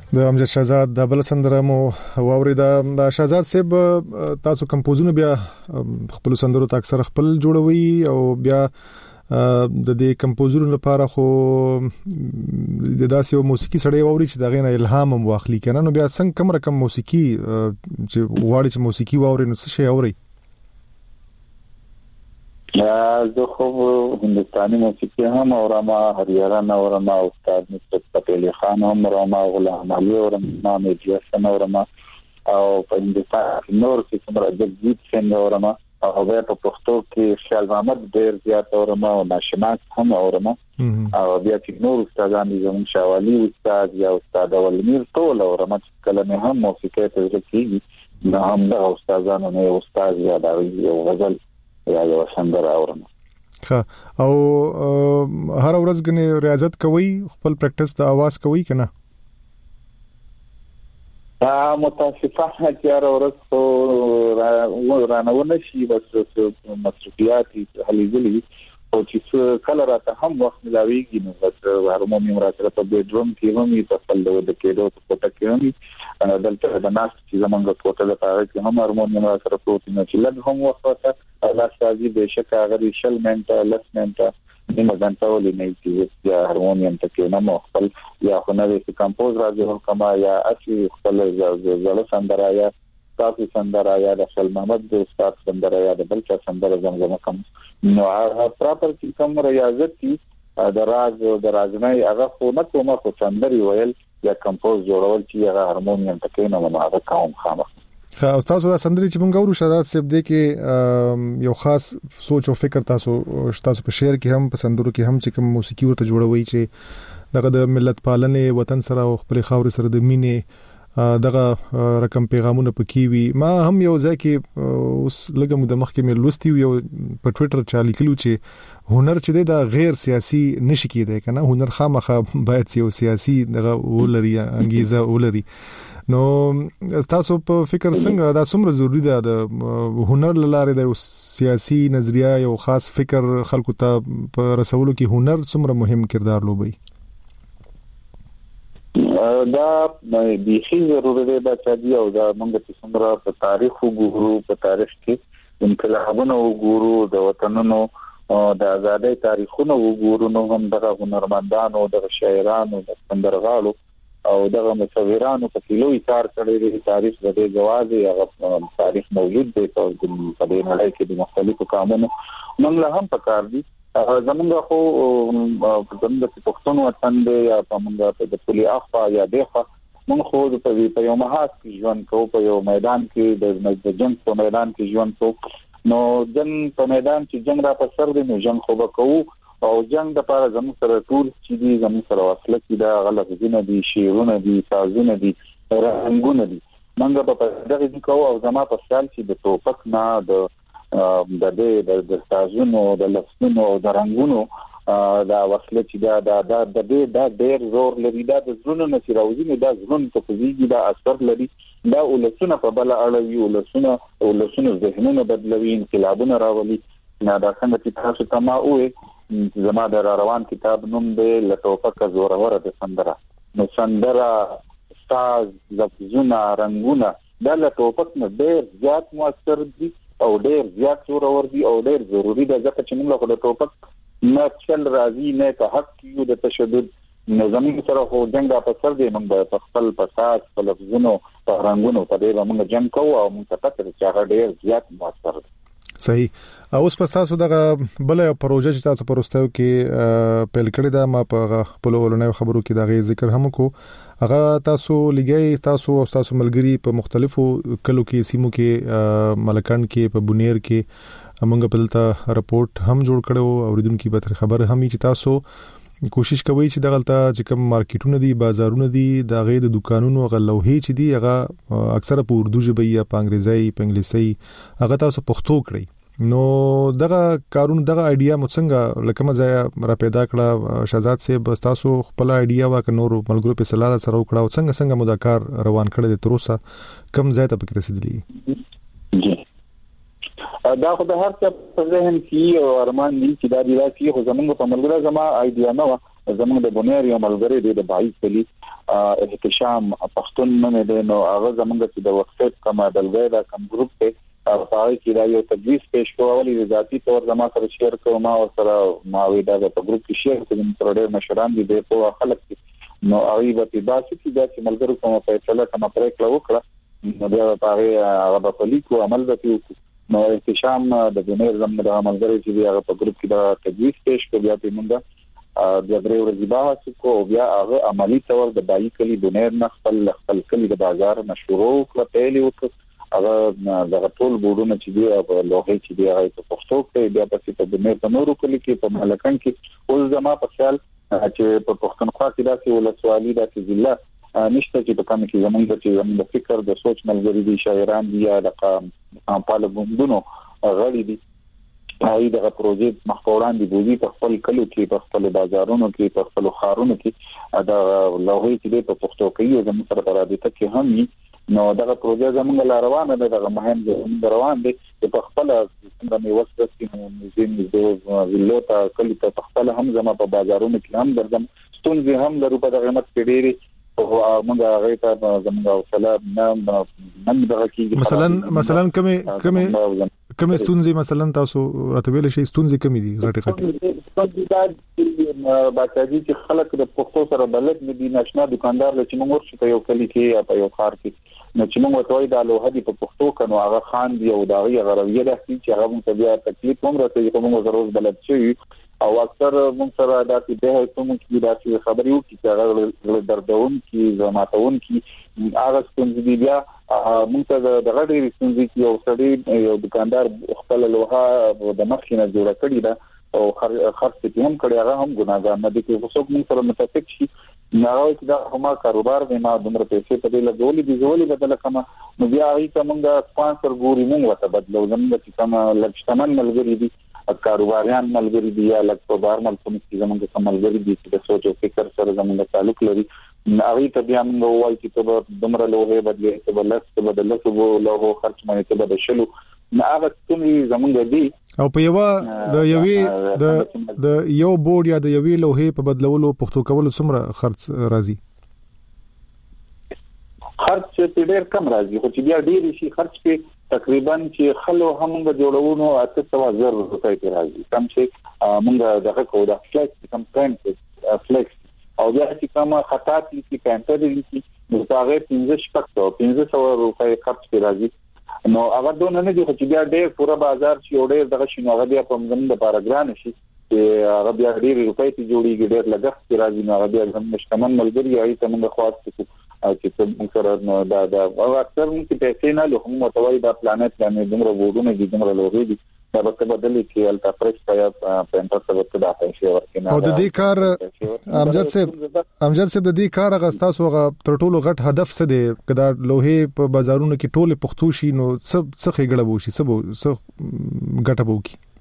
د امجد شهزاد د بل سندره مو واوري د شهزاد صاحب تاسو کمپوزونه بیا خپل سندرو ته اکثر خپل جوړوي او بیا د دې کمپوزورونو لپاره خو د داسې یو موسیقي سړی واوري چې دغه نه الهام هم واخلي کنه نو بیا څنګه کوم رقم موسیقي چې غواړي چې موسیقي واوري نو څه شي اوري؟ زه خو هندستاني موسیقي هم اورم، هریران اورم، استاد نصرت پټیل خان هم اورم، غلام علي اورم، میډیا سن اورم، او په هندستان نور کې څومره جګجیت سنگ اورم، او بیا په پښتو کې خیال محمد ډیر زیات اورم او ناشناس هم اورم، او بیا چې نور استادان دي زمون شاوالي استاد یا استاد ولمیر ټول اورم چې کلمه هم موسیقي ته ځکه نه هم د استادانو نه استاد یا د یو غزل یا یو سندره اورم. ها او هر ورځ غني ریاضت کوي، خپل پریکټیس د आवाज کوي کنه؟ دا متاسفانه چې هر ورځ خو رانونه شي بس مصروفیات هلېږي او چې کله راته هم وخت ملاويږي نو بس هارمونیم راته په بیډروم کې هم په خپل د کېدو په کوټه کې هم دلته د ناس چې زمونږ کوټه د پاره کې هم هارمونیم راته پروت نه چې لږ هم وخت ورته الله سازي بهشکه هغه شل منټه لس منټه نیمه غنټه ولې نه چې یا هارمونیم ته کې نه مو خپل یا خو نه د کمپوز راځي کما یا اصلي خپل زړه سندره یا تاسو سندره یا د خپل محمد د استاد سندره یا د بل څه سندره زمزمه کوم نو هغه پراپر چې کوم ریاضت کی د راز او د رازمای هغه خو نه کومه خو سندري ویل یا کمپوز جوړول چې هغه هارمونیم ته کې نه مو هغه کوم خامخ. خا استاد د سندري چې مونږ ورو شادات صاحب دې کې یو خاص سوچ او فکر تاسو تاسو په شعر کې هم په سندرو کې هم چې کوم موسیقي ورته جوړوي چې دغه د ملت پالنې وطن سره او خپل خاور سره د مینې دغه رقم پیغامونه پکې وي. ما هم یو ځکه اوس لګم د مخ کې مې لوستي یو په ټوئیټر چا لیکلو چې هنر چې د غیر سیاسي نشي کېدای کنه، هنر خامخا باید یو سیاسي دغه ولري انګیزه ولري. نو تاسو په فکر څنګه دا څومره ضروری ده د هنر لاره د سیاسي نظریه یو خاص فکر خلکو ته په رسولو کې هنر څومره مهم کردار لوبي؟ دا بیخي ضروري ده چې او دا موږ چې څومره په تاریخ وګورو، په تاریخ کې انقلابونه وګورو، د وطنونو د آزادۍ تاریخونه وګورو، نو هم دغه هنرمندانو، دغه شاعرانو، د سندرغاړو او دغه مصورانو په کلوې کار کړی دی. تاریخ د دې جوازي هغه تاریخ موجود دی په دې نړۍ کې د مختلفو کارونو موږ له هم پکار دي. زمونږ خو زمونږ د پښتون وطن دی یا موږ د پولي اخوا یا دغه موږ خو په یو محاذ کې ژوند کوو، په یو میدان کې د جنگ په میدان کې ژوند کوو. نو جنگ په میدان کې جنگ را په سر دی نو جنگ خو وکړو او جنگ د پاره زموږ سره ټول چې دي زموږ سره وصله کې دا غلطونه دي، شیرونه دي، سازونه دي، رنگونه دي. موږ په دغه دي کوو او زما په خیال چې د توپک نه د د دې د سازونو د لفظونو او د رنگونو دا وصله چې دا د د دې دا ډېر زور لري، دا د زړونو نه چې راوځي نو دا زړونو ته کوزيږي، دا اثر لري، دا ولسونه په بل اړوي، ولسونه ولسونه ذهنونه بدلوي، انقلابونه راولي. نه دا څنګه چې تاسو ته ما وې زما د روان کتاب نوم دی لټوپک زوروره د سندره، نو سندره ساز لفظونه رنگونه دا لټوپک نه ډېر زیات موثر دي او ډېر زیات زورور دي او ډېر ضروری ده ځکه چې موږ له ټوپک نه چل راځي نه په حق کې د تشدد نظام سره خو جنگ په سر دی. موږ په خپل فساد په لفظونو په رنگونو په دې موږ جنگ کوو او موږ ته پته چې هغه ډېر زیات موثر دي. صحیح. اوس په تاسو دغه بل پروژه چې تاسو پروستو کې پیل کړی دا ما په خپل ولنې خبرو کې دا غي ذکر هم کو هغه تاسو لګي تاسو او تاسو ملګری په مختلفو کلو کې سیمو کې ملکند کې په بونیر کې موږ په دلته رپورت هم جوړ کړو او ریدونکو به تر خبر هم چې تاسو کوشش کوي چې دغلته چې کوم مارکیټونه دي بازارونه دي دا غي د دکانونو غلوهي چې دي هغه اکثره په اردو ژبه یا په انګریزي په انګلیسي هغه تاسو پښتو کړئ. نو دغه کارونه دغه ایډیا مو څنګه لکه مزه را پیدا کړه شهزاد صاحب؟ تاسو خپل ایډیا واک نور ملګرو په صلاح سره وکړه او څنګه څنګه مو دا کار روان کړی د تروسه کم ځای ته پکې رسیدلی؟ دا خو د هر څه په ذهن کې او ارمان دي چې دا دی چې خو زمونږ په ملګرو زما ایډیا نه و، زمونږ د بونیر یو ملګری دی د بایس کلی احتشام پښتون نه دی نو هغه زمونږ چې د وقفه کومه دلګي دا کوم ګروپ ته او پای کې دا یو تجویز پیش کولی ذاتی تور زما سره شیر کوم او سره ما وی دا په ګروپ کې شیر کوم تر ډېر مشران دي په خلک نو هغه به په داسې کې دا چې ملګرو کومه فیصله کومه پریکړه وکړه نو بیا هغه هغه په لیکو عمل وکړي نو احتشام د بنیر زموږ د ملګرو چې هغه په ګروپ کې دا تجویز پیش کوي بیا په موږ د درې ورځې بحث کو بیا هغه عملی تور د دای کلی بنیر نه خپل خپل کلی د بازار مشورو کړ پیلي وکړ هغه د ټول بورونه چې دی په لوهې چې دی هغه په پښتو کې بیا په بنیر په نورو کلی کې په ملکن کې اوس زما په خیال چې په پښتونخوا کې داسې ولسوالي داسې ضلع نشته چې په کوم کې زمونږ چې زمونږ د فکر د سوچ ملګری دي شاعران دي یا د قامپاله ګوندونو غړي دي هغه د پروژې مخفوران دي بوزي په خپل کلو کې په خپل بازارونو کې په خپل خارونو کې دا لوهې چې په پښتو کې زموږ سره رابطه کې هم نو دا پروژه زموږ لا روانه ده د مهم د روان دي په خپل د میوست کې موزیم د ویلوتا کلی په خپل هم زموږ په بازارونو کې هم درځم ستونزې هم د روپا د قیمت کې ډېری او موږ هغه ته زموږ سلام نه من دغه کې مثلا مثلا کومه کومه کومه ستونزې مثلا تاسو راته ویل شي ستونزې کومې دي غټه غټه ستونزې دا باکاجي چې خلک د پښتو سره بلد نه دي ناشنا دکاندار چې موږ ورشي په یو کلی کې یا په یو خار کې نو چې موږ وتوي دا لوهه دي په پښتو کنو هغه خان دی او دا غي غرویه ده چې هغه موږ بیا تکلیف هم راځي چې موږ ضرورت بلد شي او اکثر موږ سره دا چې به کوم کې دا چې خبرې وکړي چې هغه دردون کې زماتون کې هغه ستونزې دي بیا موږ ته د غړي ستونزې کې یو سړی یو دکاندار خپل لوهه د مخینه جوړ کړی دا او خرڅ کې هم کړی هغه هم ګناګار نه دي چې څوک موږ سره متفق شي نه چې دا کومه کاروبار دی ما دومره پیسې په دې لګولې دي زولې بدل کما نو بیا هغه کومه سپانسر ګوري موږ وته بدلو زموږ چې کومه لګشتمن ملګری دي کاروباریان ملګری دي یا لکه په بار ملکونو کې زموږ کوم ملګری دي چې د سوچ او فکر سره زموږ تعلق لري هغه ته بیا موږ وایي چې ته دومره لوهه بدلې ته بلس ته بدل څه لوهه خرج مې ته بدل شلو نه هغه څنګه زموږ دي او په یو د یوې د د یو بورډ یا د یوې لوهې په بدلولو پښتو کولو څومره خرڅ راځي خرڅ په ډېر کم راځي خو چې بیا ډېر شي خرڅ په تقریبا چې خلو همغه جوړونو اته سو زر روپۍ کې راځي کم چې موږ دغه کوو د فلیکس کم پرنټ فلیکس او بیا چې کوم خطات کې پینټر دي چې هغه پنځه شپږ پنځه سو روپۍ خرڅ کې راځي نو هغه دونه نه دي چې بیا ډېر پورا بازار چې ډېر دغه شنو هغه بیا په موږ د پاراګران شي چې هغه بیا ډېر روپۍ ته جوړیږي ډېر لګښت کې راځي نو هغه بیا زموږ شتمن ملګری هغه ته موږ خواست او چې موږ سره دا دا او اکثر موږ پیسې نه له هم متوي دا پلانټ باندې دومره وګورونه دي دومره لوګي دي دا به بدلې چې الټا فرش پیا پینټر څه وخت دا پیسې ورکینه او د دې کار امجد صاحب امجد صاحب د دې کار غستاسو غ تر ټولو غټ هدف څه دی کدا لوهې په بازارونو کې ټوله پښتو شي نو څه څه خېګړه بو شي څه څه ګټه بو کی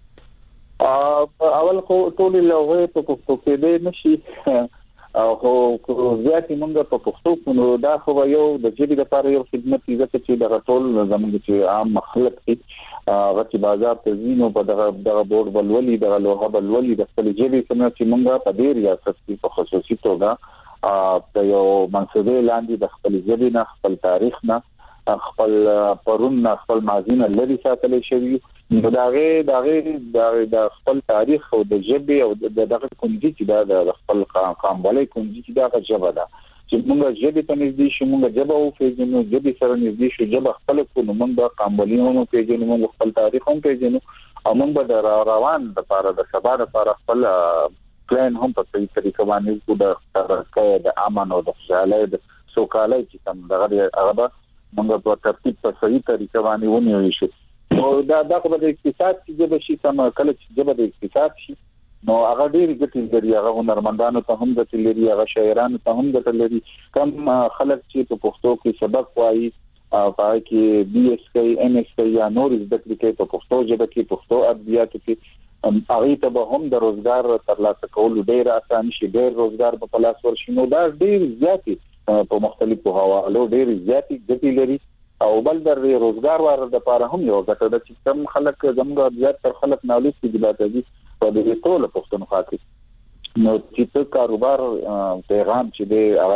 اول خو ټوله لوهې په پښتو کې دی نشي او خو زیاتې موږ په پښتو کې دا خو یو د جدي لپاره یو خدمت دی چې د ټول زموږ چې عام مخلوق دي هغه چې بازار ته زینو په دغه دغه بورډ بلولي دغه لوهه بلولي د خپل جدي څنګه چې موږ په ډیر ریاست کې په خصوصي توګه د یو منصبې لاندې د خپل جدي نه خپل تاریخ نه خپل پرون نه خپل ماضي نه لري ساتل شوی نو داغه داغه د خپل تاریخ او د جبه او دغه کنجي چې د خپل قامولې کنجي چې دغه جبه ده چې موږ جبه ته نږدې شو موږ جبه او پیژنو جبه سره نږدې شو جبه خپل کو نو موږ قامولې هم پیژنو موږ خپل تاریخ هم پیژنو او موږ د روان د لپاره د سبا لپاره خپل پلان هم په صحیح طریقه باندې کو د ترکه د امن او د خوشاله د سوکالۍ چې کوم دغه هغه موږ په ترتیب په صحیح طریقه باندې ونیو شو او دا دغه د اقتصاد چې به شي تم کله چې به د اقتصاد شي نو هغه ډېر ګټې لري هغه هنرمندانو ته هم ګټې لري هغه شاعرانو ته هم ګټې لري کم خلک چې په پښتو کې سبق وایي او پای کې بي اس کې ام اس کې یا نور زده کړې په پښتو ژبه کې پښتو ادبیاتو کې هغه ته به هم د روزګار ترلاسه کول ډېر اسانه شي ډېر روزګار په پلاس ورشي نو دا ډېر زیاتې په مختلفو حوالو ډېر زیاتې ګټې لري او بل در روزګار ور د لپاره هم یو ګټه ده چې کم خلک زموږ زیات تر خلک نالوس دي د دې په دې ټول پښتونخوا کې نو چې کاروبار پیغام چې دی هغه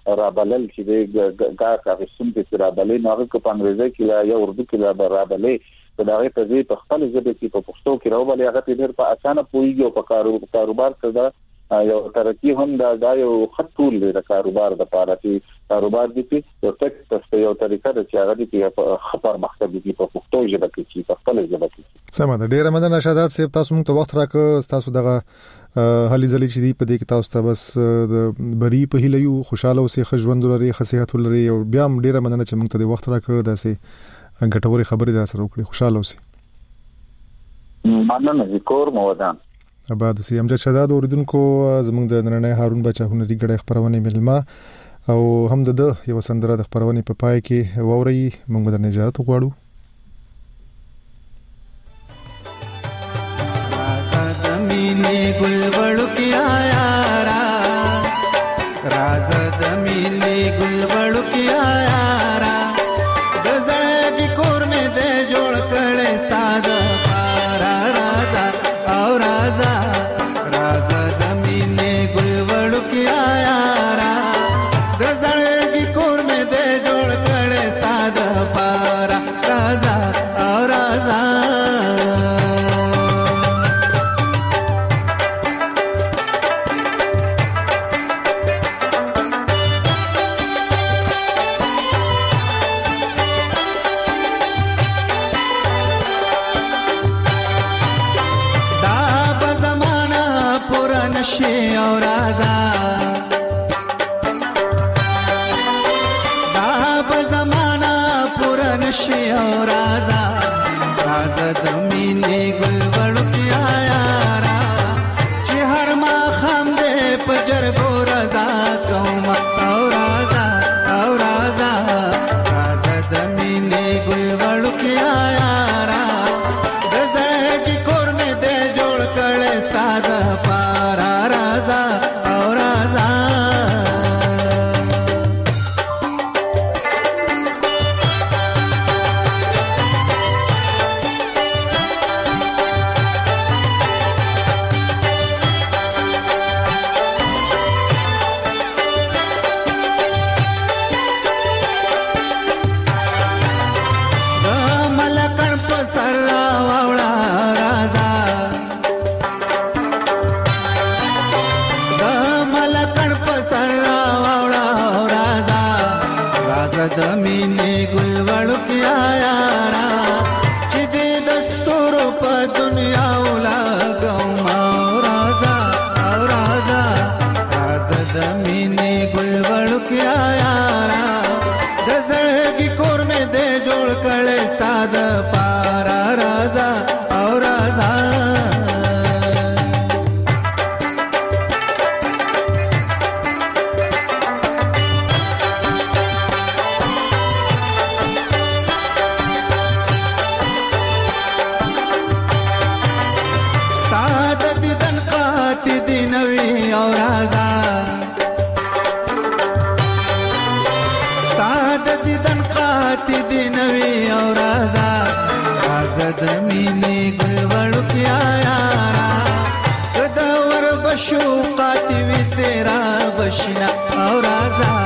رابلل چې د ګار کاغستون کې رابلل نو هغه په انګریزي کې لا یا اردو کې لا رابلل دا هغه په دې په خپل ژبه کې په پښتو کې راوبلې هغه په ډېر په اسانه پوهیږي او په کاروبار کې یو ترقی هم دا دا یو خطول دی د کاروبار د لپاره چې کاروبار دي چې یو ټیکس یو طریقه د چې هغه دي په خبر مخکې دي په پښتو ژبه کې چې په خپل ژبه کې سم ده. ډیره مننه شهادت صاحب، تاسو موږ ته وخت راکړ، تاسو دغه هلي ځلې چې دی په دې کې تاسو ته بس د بری په هیله یو خوشاله اوسئ، ښه ژوند ولرئ، ښه صحت ولرئ او بیا هم ډیره مننه چې موږ ته د وخت راکړ، داسې ګټوري خبرې در سره وکړي. خوشاله اوسئ. مننه ذکر مودان آباد سي. امجد شهادت اوریدونکو زموږ د نړۍ هارون بچا هنري ګډه خبرونه ملما او هم د یو سندره د خبرونه په پای کې ووري موږ د نجات غواړو. راز د مینې ګل وړو کیا یارا، راز د مینې ګل وړو کیا یارا، د زړګي کور مې دې جوړ کړې ستاد پارا راز او رازا، راز د مینې ګل وړو کیا یارا، د زړګي کور مې دې جوړ کړې ستاد پارا رازا او رازا. نشي او رازا دا په زمانہ پورا نشي او رازا، راز د مینې ګل وړو کیا یارا، چې هر ما خام دې په جرګو رضا کوم او رازا او رازا، راز د مینې ګل وړو کیا یارا، د زړګي کور مې دې جوړ کړې ستاد پارا رازا او رازا. د ملکن په سر واوړه رازا، د مینې ګل وړو کیا یارا، چې دې دستورو په دنیا ولاګم او رازا او رازا، راز د مینې ګل وړو کیا یارا، د زړګي کور مې دې جوړ کړې ستاد پارا رازا او رازا. او رازا ستاد دیدن قاتی دی نوی او رازا، راز د مینې ګل وړو کیا یارا، کدا ور بشو قاتی وی تیرا بشنا او رازا